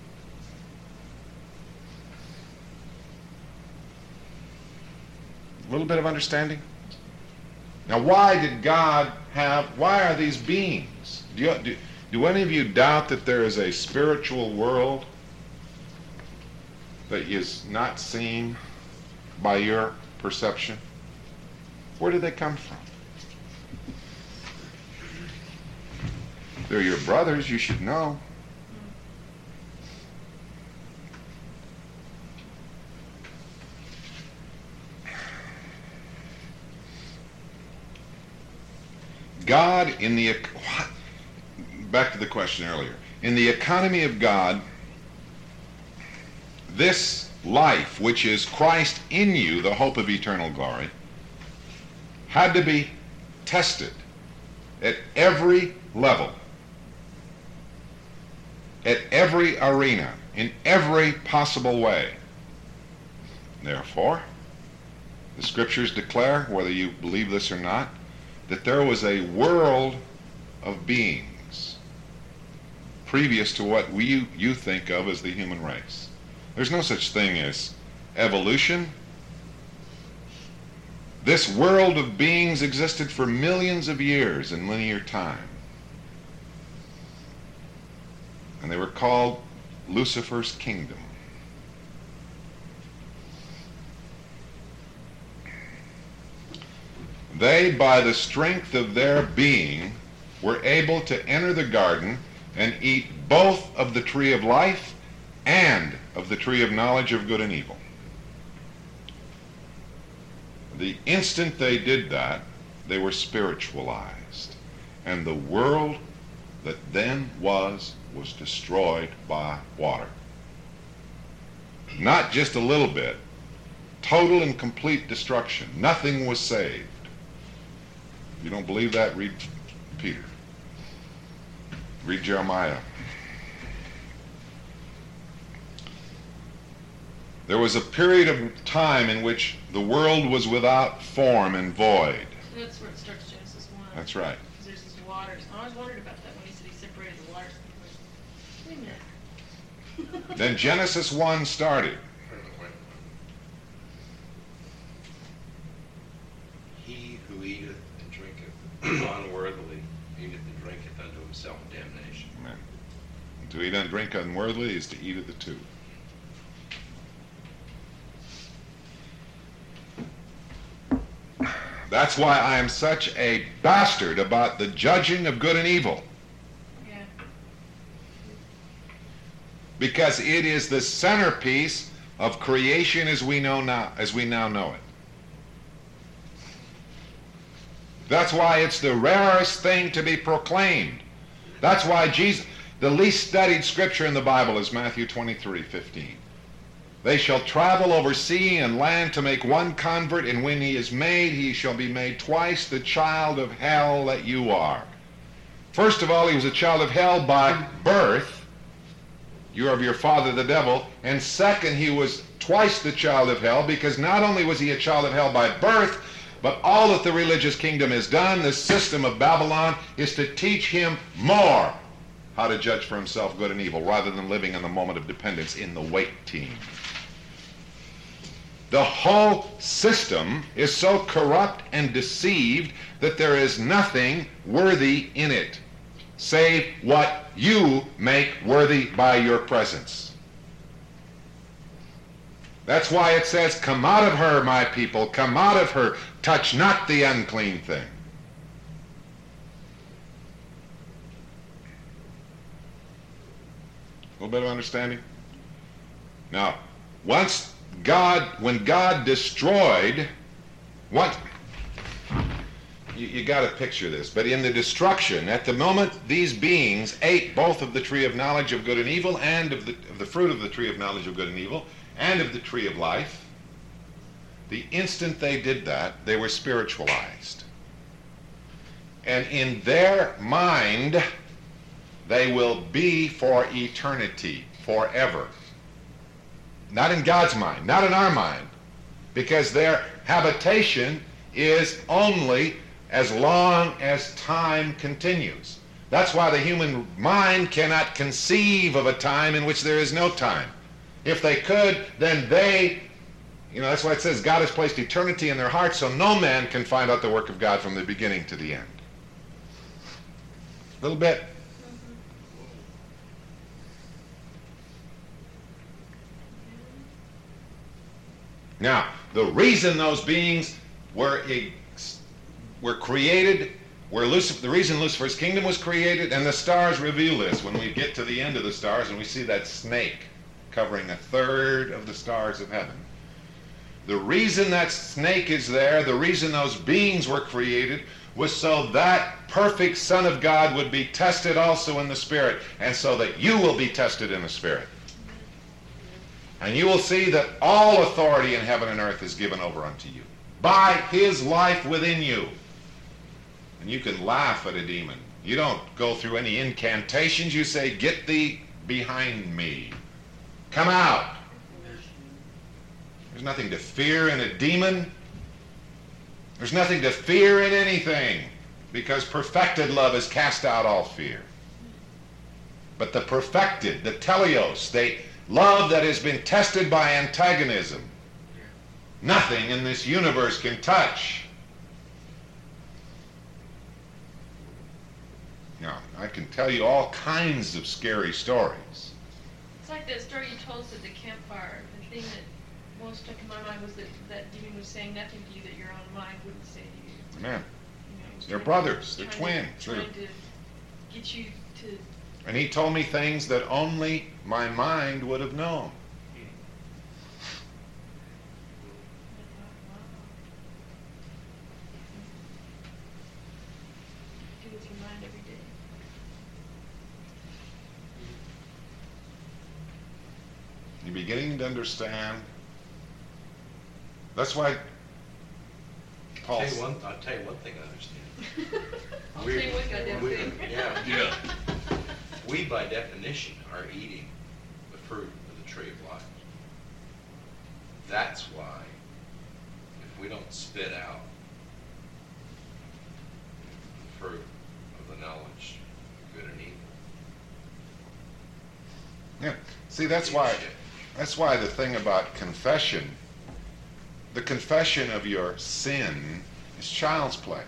A little bit of understanding? Now, why are these beings? Do any of you doubt that there is a spiritual world that is not seen by your perception? Where did they come from? They're your brothers, you should know. God in the, back to the question earlier, in the economy of God, this life, which is Christ in you, the hope of eternal glory, had to be tested at every level, at every arena, in every possible way. Therefore, the scriptures declare, whether you believe this or not, that there was a world of beings previous to what you think of as the human race. There's no such thing as evolution. This world of beings existed for millions of years in linear time. And they were called Lucifer's kingdom. They, by the strength of their being, were able to enter the garden and eat both of the tree of life and of the tree of knowledge of good and evil. The instant they did that, they were spiritualized. And the world that then was destroyed by water. Not just a little bit. Total and complete destruction. Nothing was saved. If you don't believe that, read Peter. Read Jeremiah. There was a period of time in which the world was without form and void. So that's where it starts, Genesis 1. That's right. Because there's these waters. I always wondered about that when he said he separated the waters. Wait a minute. Then Genesis 1 started. He who eateth and drinketh unworthily eateth and drinketh unto himself damnation. Amen. To eat and drink unworthily is to eat of the two. That's why I am such a bastard about the judging of good and evil. Yeah. Because it is the centerpiece of creation as we now know it. That's why it's the rarest thing to be proclaimed. That's why Jesus, the least studied scripture in the Bible is Matthew 23:15. They shall travel over sea and land to make one convert, and when he is made, he shall be made twice the child of hell that you are. First of all, he was a child of hell by birth. You are of your father the devil. And second, he was twice the child of hell, because not only was he a child of hell by birth, but all that the religious kingdom has done, the system of Babylon, is to teach him more how to judge for himself good and evil, rather than living in the moment of dependence in the wait team. The whole system is so corrupt and deceived that there is nothing worthy in it, save what you make worthy by your presence. That's why it says, come out of her, my people, come out of her, touch not the unclean thing. A little bit of understanding? Now, when God destroyed, you got to picture this, but in the destruction, at the moment these beings ate both of the tree of knowledge of good and evil, and of the fruit of the tree of knowledge of good and evil, and of the tree of life, the instant they did that, they were spiritualized. And in their mind, they will be for eternity, forever. Not in God's mind, not in our mind, because their habitation is only as long as time continues. That's why the human mind cannot conceive of a time in which there is no time. If they could, then that's why it says God has placed eternity in their hearts, so no man can find out the work of God from the beginning to the end. A little bit. Now, the reason those beings were created where Lucifer, the reason Lucifer's kingdom was created, and the stars reveal this when we get to the end of the stars and we see that snake covering 1/3 of the stars of heaven. The reason that snake is there, the reason those beings were created, was so that perfect Son of God would be tested also in the Spirit, and so that you will be tested in the Spirit. And you will see that all authority in heaven and earth is given over unto you by his life within you. And you can laugh at a demon. You don't go through any incantations. You say, "Get thee behind me. Come out." There's nothing to fear in a demon. There's nothing to fear in anything, because perfected love has cast out all fear. But the perfected, the teleos, the love that has been tested by antagonism, nothing in this universe can touch. Now, I can tell you all kinds of scary stories. It's like that story you told us at the campfire. The thing that most stuck in my mind was that that demon was saying nothing to you that your own mind wouldn't say to you. Amen. You know, it was They're trying- brothers. They're trying twins. to- Trying to get you to... And he told me things that only my mind would have known. Do with your mind every day. You're beginning to understand. That's why Paul... I'll tell you one thing I understand. I'll tell you what goddamn we- thing. Yeah. We, by definition, are eating the fruit of the tree of life. That's why, if we don't spit out the fruit of the knowledge of good and evil. Yeah. See, that's why the thing about confession, the confession of your sin is child's play.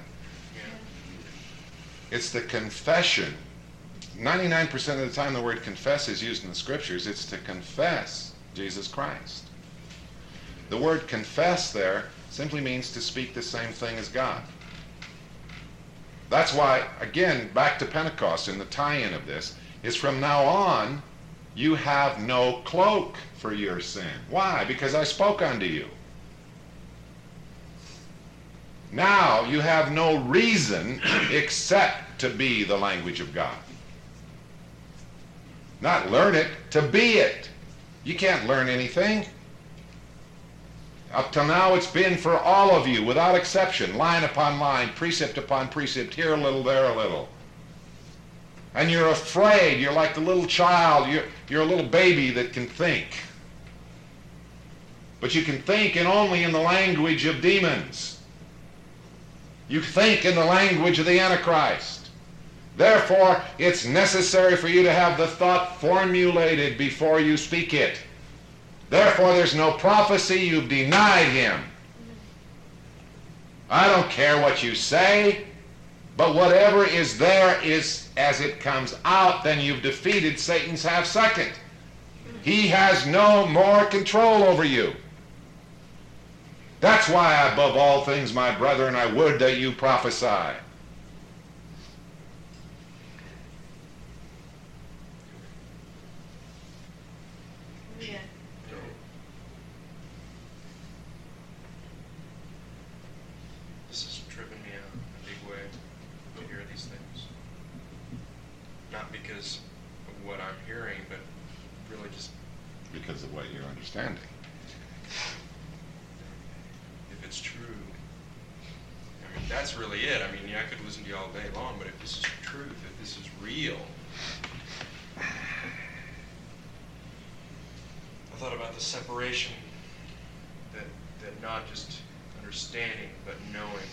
It's the confession. 99% of the time the word confess is used in the scriptures. It's to confess Jesus Christ. The word confess there simply means to speak the same thing as God. That's why, again, back to Pentecost, in the tie-in of this, is from now on, you have no cloak for your sin. Why? Because I spoke unto you. Now you have no reason except to be the language of God. Not learn it, to be it. You can't learn anything. Up till now it's been for all of you, without exception, line upon line, precept upon precept, here a little, there a little. And you're afraid, you're like the little child, you're a little baby that can think. But you can think only in the language of demons. You think in the language of the Antichrist. Therefore, it's necessary for you to have the thought formulated before you speak it. Therefore, there's no prophecy. You've denied him. I don't care what you say, but whatever is there is as it comes out, then you've defeated Satan's half-second. He has no more control over you. That's why, above all things, my brethren, I would that you prophesy. Yeah. This is tripping me out in a big way to hear these things. Not because of what I'm hearing, but really just Because of what you're understanding. if it's true. I mean, that's really it. I mean, yeah, I could listen to you all day long, but if this is truth, if this is real. I thought about the separation that not just understanding, but knowing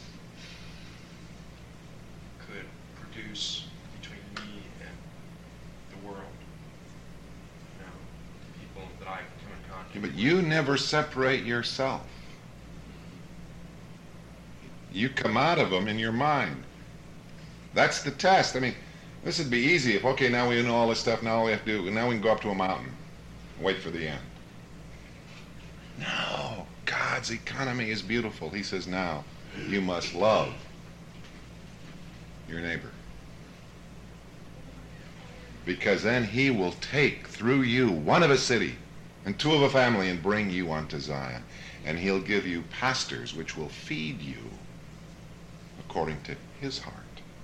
could produce between me and the world. You know, the people that I come in contact Yeah, with. but you never separate yourself. You come out of them in your mind. That's the test. I mean, this would be easy if, okay, now we know all this stuff, now all we have to do, now we can go up to a mountain, wait for the end. No, God's economy is beautiful. He says, now, you must love. your neighbor. Because then he will take through you one of a city and two of a family and bring you unto Zion. And he'll give you pastors which will feed you according to his heart.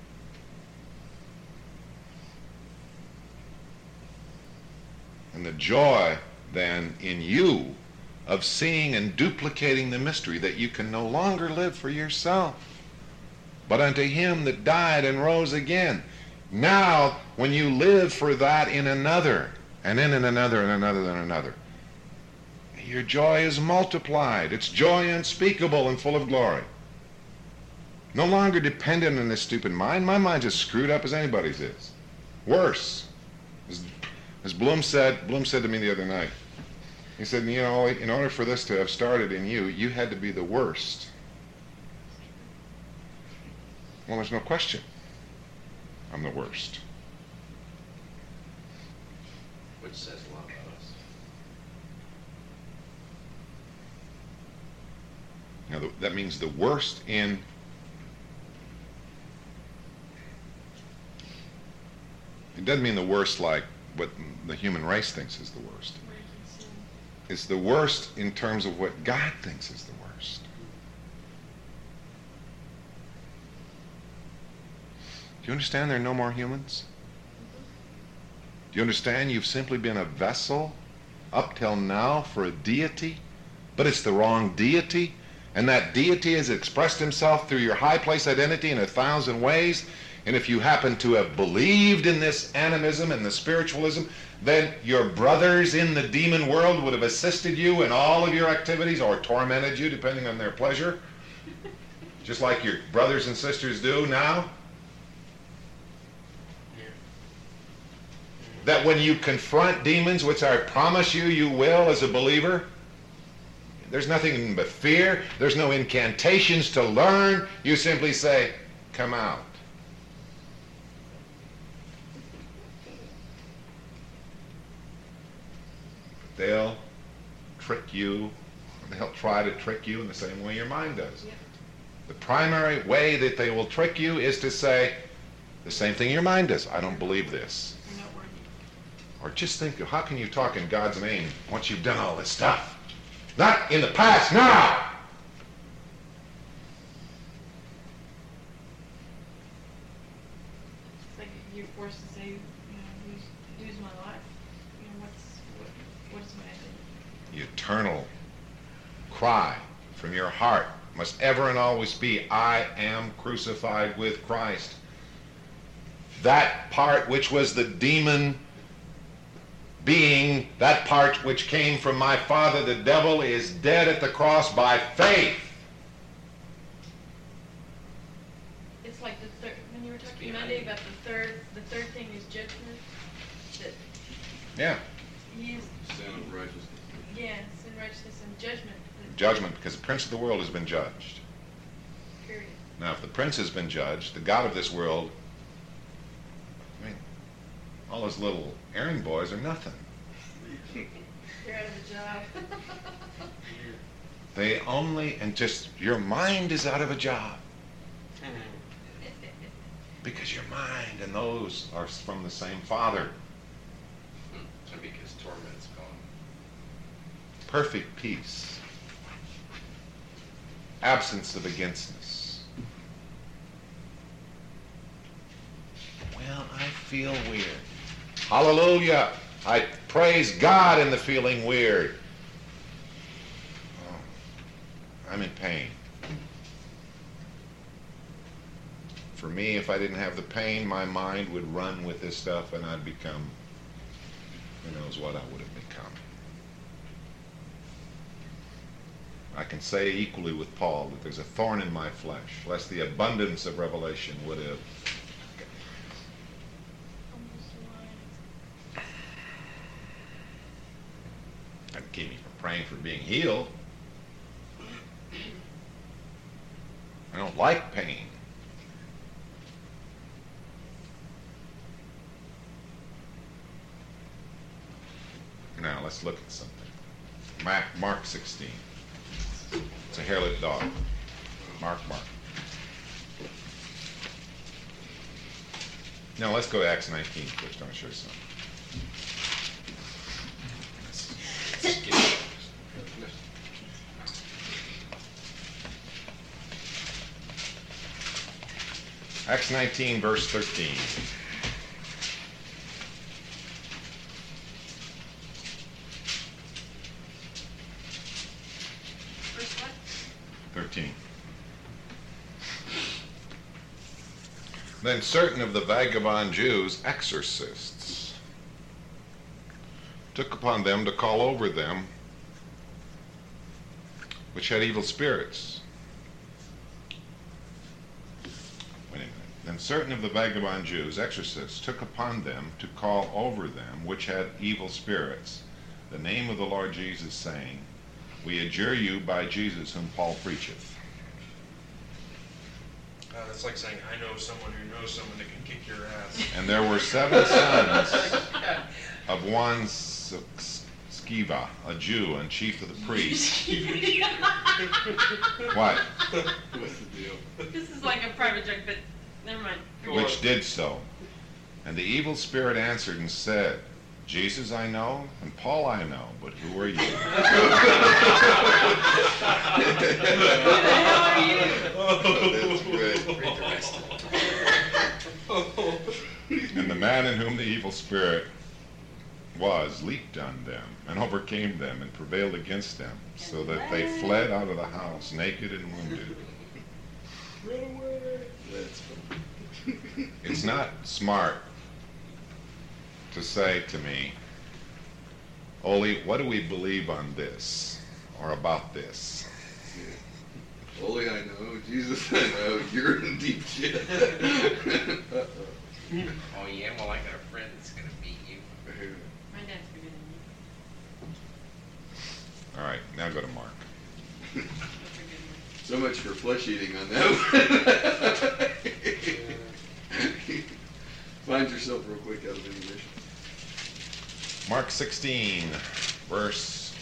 And the joy then in you of seeing and duplicating the mystery that you can no longer live for yourself, but unto him that died and rose again. Now, when you live for that in another, and then in another, and another, and another, your joy is multiplied. It's joy unspeakable and full of glory. No longer dependent on this stupid mind. My mind's as screwed up as anybody's is. Worse. As Bloom said to me the other night, he said, you know, in order for this to have started in you, you had to be the worst. Well, there's no question. I'm the worst. Which says a lot about us. Now, that means the worst in it doesn't mean the worst like what the human race thinks is the worst. It's the worst in terms of what God thinks is the worst. Do you understand there are no more humans? Do you understand you've simply been a vessel up till now for a deity, but it's the wrong deity, and that deity has expressed himself through your high place identity in 1,000 ways, and if you happen to have believed in this animism and the spiritualism, then your brothers in the demon world would have assisted you in all of your activities or tormented you depending on their pleasure, just like your brothers and sisters do now. That when you confront demons, which I promise you you will as a believer, there's nothing but fear. There's no incantations to learn. You simply say, come out. They'll trick you. They'll try to trick you in the same way your mind does. Yep. The primary way that they will trick you is to say the same thing your mind does. I don't believe this. You're not worthy. Or just think, how can you talk in God's name once you've done all this stuff? Not in the past, now! It's like you're forced to say, you know, who's my life? You know, what is my identity? The eternal cry from your heart must ever and always be, I am crucified with Christ. That part which was the demon being, that part which came from my father the devil, is dead at the cross by faith. It's like the third, when you were talking Monday about the third thing is judgment. That Yeah. he is, Sin of righteousness. yeah, sin, righteousness, and judgment. Judgment, because the prince of the world has been judged. Period. Now, if the prince has been judged, the God of this world, I mean, all those little errand boys are nothing. They're out of the job. They only, and just, your mind is out of a job. Because your mind and those are from the same Father. And because torment's gone. Perfect peace. Absence of againstness. Well, I feel weird. Hallelujah. I praise God in the feeling weird. Oh, I'm in pain. For me, if I didn't have the pain, my mind would run with this stuff and I'd become, who knows what I would have become. I can say equally with Paul that there's a thorn in my flesh, lest the abundance of revelation would have. That'd keep me from praying for being healed. I don't like pain. Now let's look at something. Mark 16. It's a hairless dog. Mark. Now let's go to Acts 19 first. I'll show you something. Acts 19, verse 13. Verse what? 13. Then certain of the vagabond Jews, exorcists, took upon them to call over them which had evil spirits. Wait a minute. Then certain of the vagabond Jews, exorcists, took upon them to call over them which had evil spirits, the name of the Lord Jesus, saying, We adjure you by Jesus whom Paul preacheth. That's like saying, I know someone who knows someone that can kick your ass. And there were 7 sons of one Sceva, a Jew and chief of the priests. What? What's the deal? This is like a private joke, but never mind. Which did so. And the evil spirit answered and said, Jesus I know, and Paul I know, but who are you? Who the hell are you? That's good. Read the rest of it. And the man in whom the evil spirit was leaped on them and overcame them and prevailed against them, so that they fled out of the house naked and wounded. That's funny. It's not smart to say to me, Oli, what do we believe on this or about this? Yeah. Only I know, Jesus I know, you're in deep shit. Uh-oh. Oh, yeah? Well, I got a friend that's going to beat you. My dad's bigger than All right, now go to Mark. you. That's a good one. So much for flesh eating on that one. Find yourself real quick out of ammunition. Mark 16, verse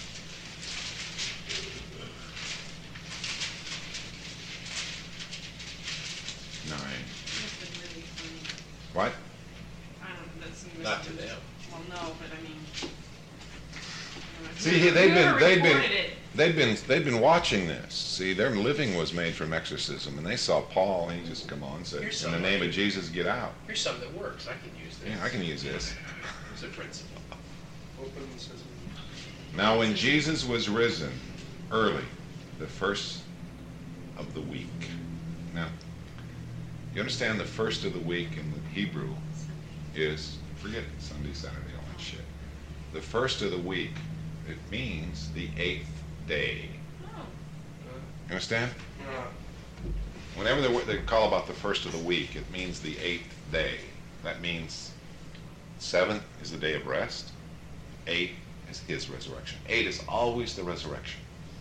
9. Must have been really funny. What? I don't know, that's Not to them. Well, no, but I mean. See, they'd Whoever been watching this. See, their living was made from exorcism, and they saw Paul, and he just come on and said, Here's "In the name of Jesus, get out." Here's something that works. I can use this. Yeah, I can use this. It's a principle. Open sesame. Now, when Jesus was risen early, the first of the week. Now, you understand the first of the week in the Hebrew is, forget Sunday, Saturday, all that shit. The first of the week, it means the 8th day. Oh, You understand? Whenever they call about the first of the week, it means the 8th day. That means 7th is the day of rest. 8 is his resurrection. 8 is always the resurrection.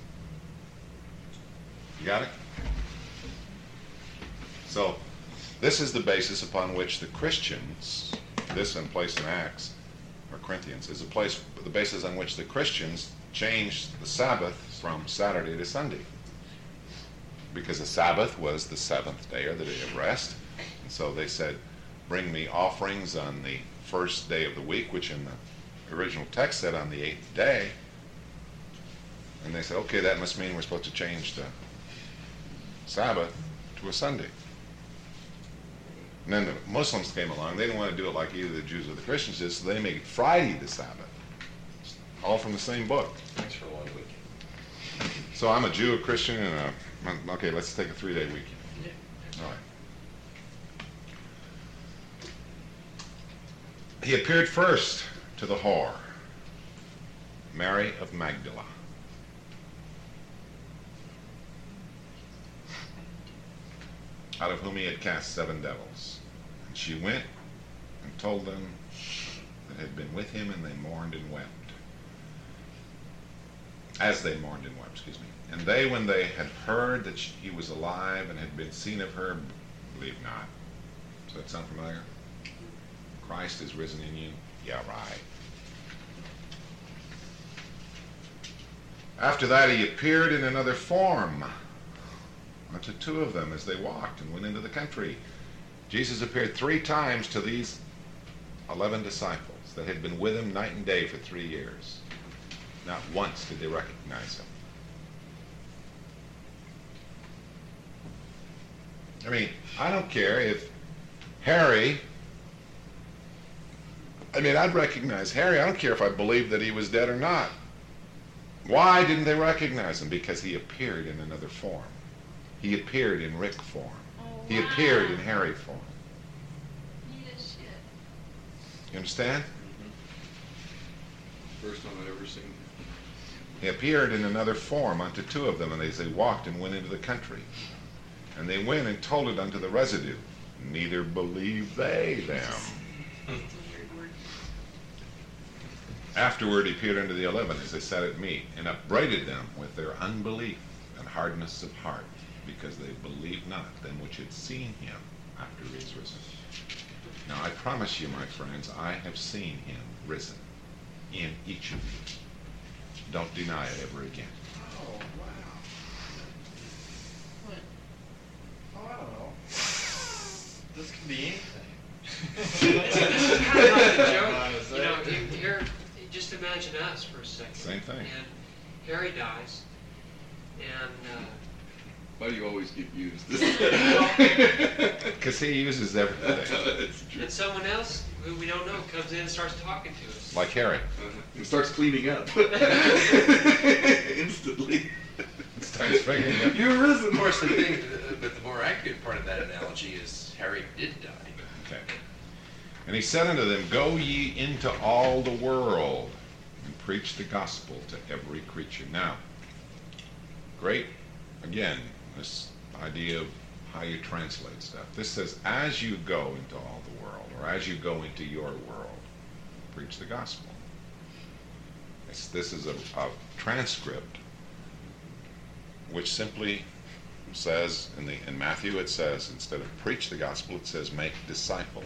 You got it? So, this is the basis upon which the Christians, this in place in Acts, or Corinthians, is the basis on which the Christians changed the Sabbath from Saturday to Sunday. Because the Sabbath was the 7th day, or the day of rest. And so they said, bring me offerings on the first day of the week, which in the original text said on the 8th day. And they said, okay, that must mean we're supposed to change the Sabbath to a Sunday. And then the Muslims came along. They didn't want to do it like either the Jews or the Christians did, so they made Friday the Sabbath. All from the same book. Thanks for a long weekend. So I'm a Jew, a Christian, and okay, let's take a 3-day weekend. Yeah. All right. He appeared first to the whore, Mary of Magdala. Out of whom he had cast 7 devils. And she went and told them that had been with him, and they mourned and wept. As they mourned and wept, excuse me. And they, when they had heard that he was alive and had been seen of her, believed not. Does that sound familiar? Christ is risen in you? Yeah, right. After that, he appeared in another form unto 2 of them as they walked and went into the country. Jesus appeared 3 times to these 11 disciples that had been with him night and day for 3 years. Not once did they recognize him. I mean, I don't care if Harry, I'd recognize Harry. I don't care if I believed that he was dead or not. Why didn't they recognize him? Because he appeared in another form. He appeared in Rick form. Oh, He appeared in Harry form. Neat as shit. You understand? First time I'd ever seen him. He appeared in another form unto 2 of them, and as they walked and went into the country. And they went and told it unto the residue. Neither believed they them. That's a weird word. Afterward he appeared unto the 11 as they sat at meat, and upbraided them with their unbelief and hardness of heart, because they believed not them which had seen him after he is risen. Now I promise you, my friends, I have seen him risen in each of you. Don't deny it ever again. Oh, wow. What? Oh, I don't know. This could be anything. This is kind of like the joke. You know, here, just imagine us for a second. Same thing. And Harry dies, and Why do you always get used? Because he uses everything. That's true. and someone else who we don't know comes in and starts talking to us. Like Harry. He starts cleaning up. Instantly. Starts figuring out. You're risen. Of course, the thing, but the more accurate part of that analogy is Harry did die. Okay. And he said unto them, Go ye into all the world and preach the gospel to every creature. Now, great, again, this idea of how you translate stuff. This says, as you go into all the world, or as you go into your world, preach the gospel. This is a transcript which simply says, in Matthew it says, instead of preach the gospel, it says make disciples.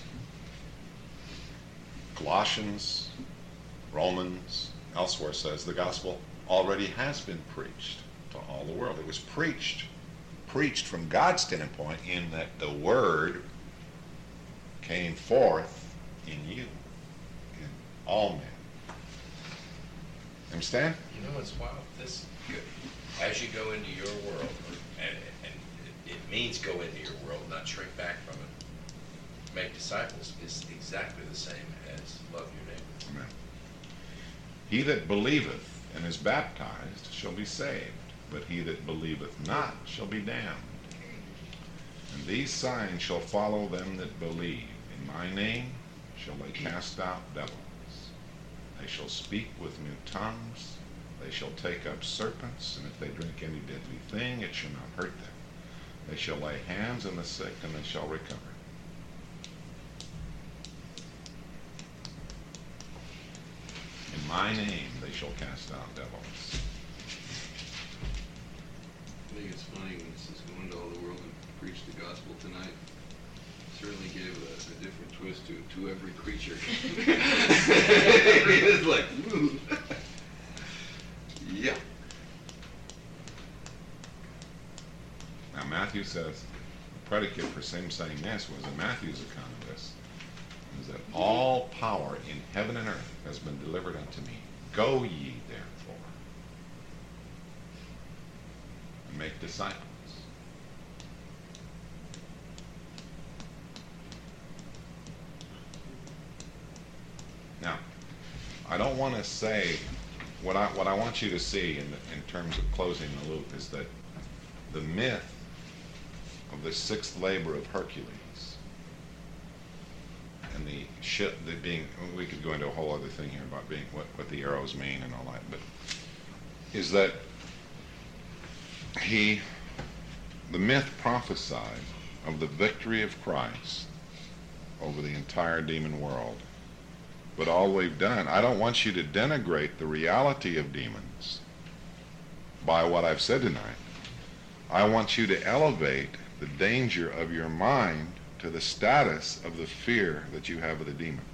Colossians, Romans, elsewhere says the gospel already has been preached to all the world. It was preached from God's standpoint in that the word came forth in you, in all men. Understand? You know what's wild? This, as you go into your world, and it means go into your world, not shrink back from it. Make disciples is exactly the same as love your neighbor. Amen. He that believeth and is baptized shall be saved, but he that believeth not shall be damned. And these signs shall follow them that believe. In my name shall they cast out devils. They shall speak with new tongues. They shall take up serpents, and if they drink any deadly thing, it shall not hurt them. They shall lay hands on the sick, and they shall recover. In my name they shall cast out devils. I think it's funny when it says go into all the world and preach the gospel tonight. Certainly gave a different twist to every creature. It's like, woo. Yeah. Now Matthew says, the predicate for him saying this was in Matthew's account of this, is that all power in heaven and earth has been delivered unto me. Go ye therefore and make disciples. Now, I don't want to say, what I want you to see in terms of closing the loop is that the myth of the sixth labor of Hercules and the ship that being, we could go into a whole other thing here about being what the arrows mean and all that, but is that the myth prophesied of the victory of Christ over the entire demon world. But all we've done, I don't want you to denigrate the reality of demons by what I've said tonight. I want you to elevate the danger of your mind to the status of the fear that you have of the demons.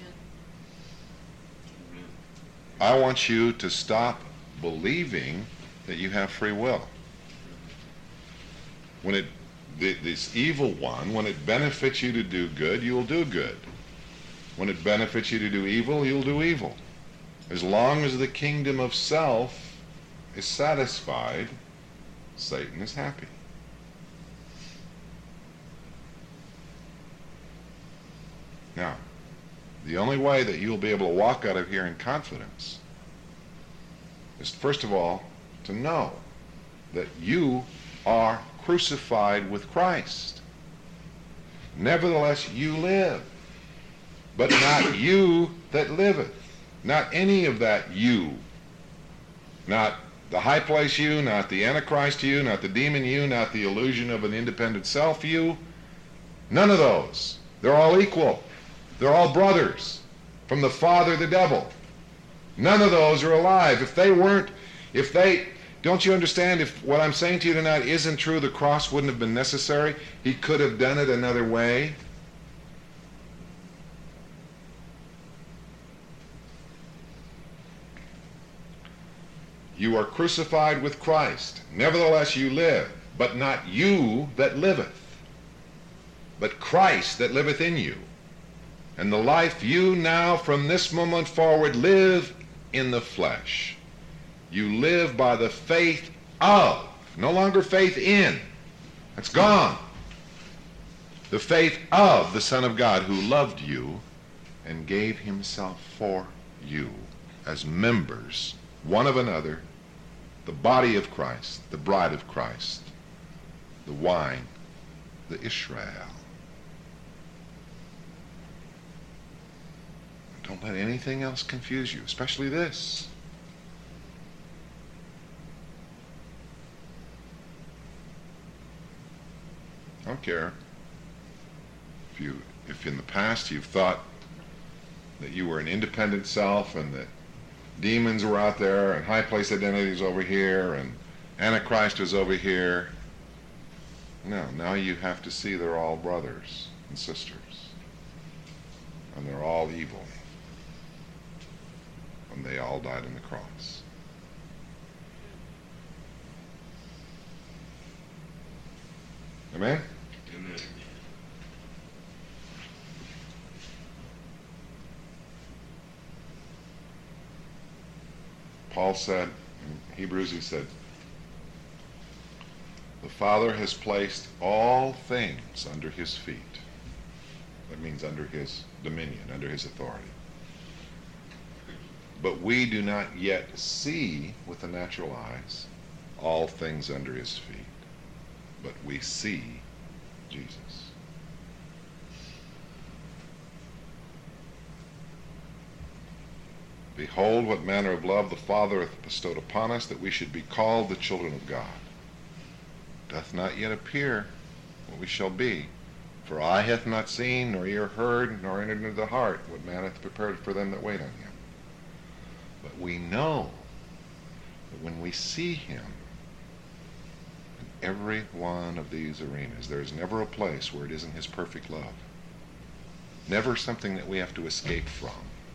I want you to stop believing that you have free will. When it this evil one, when it benefits you to do good, you'll do good. When it benefits you to do evil, you'll do evil. As long as the kingdom of self is satisfied, Satan is happy. Now, the only way that you'll be able to walk out of here in confidence is, first of all, to know that you are crucified with Christ. Nevertheless, you live, but not you that liveth. Not any of that you. Not the high place you, not the Antichrist you, not the demon you, not the illusion of an independent self you. None of those. They're all equal. They're all brothers from the father, the devil. None of those are alive. Don't you understand, if what I'm saying to you tonight isn't true, the cross wouldn't have been necessary. He could have done it another way. You are crucified with Christ. Nevertheless you live, but not you that liveth, but Christ that liveth in you. And the life you now from this moment forward live in the flesh. You live by the faith of, no longer faith in. That's gone. The faith of the Son of God, who loved you and gave himself for you as members one of another, the body of Christ, the bride of Christ, the wine, the Israel. Don't let anything else confuse you, especially this. I don't care if in the past you've thought that you were an independent self and that demons were out there and high place identities over here and Antichrist was over here. No, now you have to see they're all brothers and sisters, and they're all evil, and they all died on the cross. Amen? Amen. Paul said, in Hebrews he said, the Father has placed all things under his feet. That means under his dominion, under his authority. But we do not yet see with the natural eyes all things under his feet. But we see Jesus. Behold, what manner of love the Father hath bestowed upon us, that we should be called the children of God. Doth not yet appear what we shall be. For eye hath not seen, nor ear heard, nor entered into the heart what man hath prepared for them that wait on him. But we know that when we see him, in every one of these arenas, there is never a place where it isn't his perfect love. Never something that we have to escape from.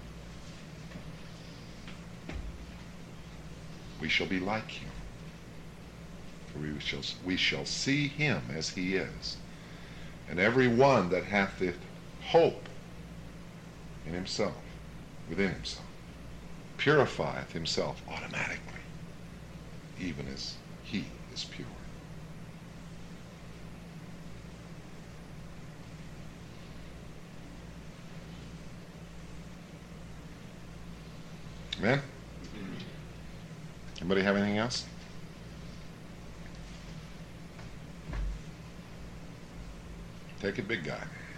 We shall be like him. For we shall see him as he is. And every one that hath the hope in himself, within himself, purifieth himself automatically, even as he is pure. Amen? Anybody have anything else? Take it, big guy.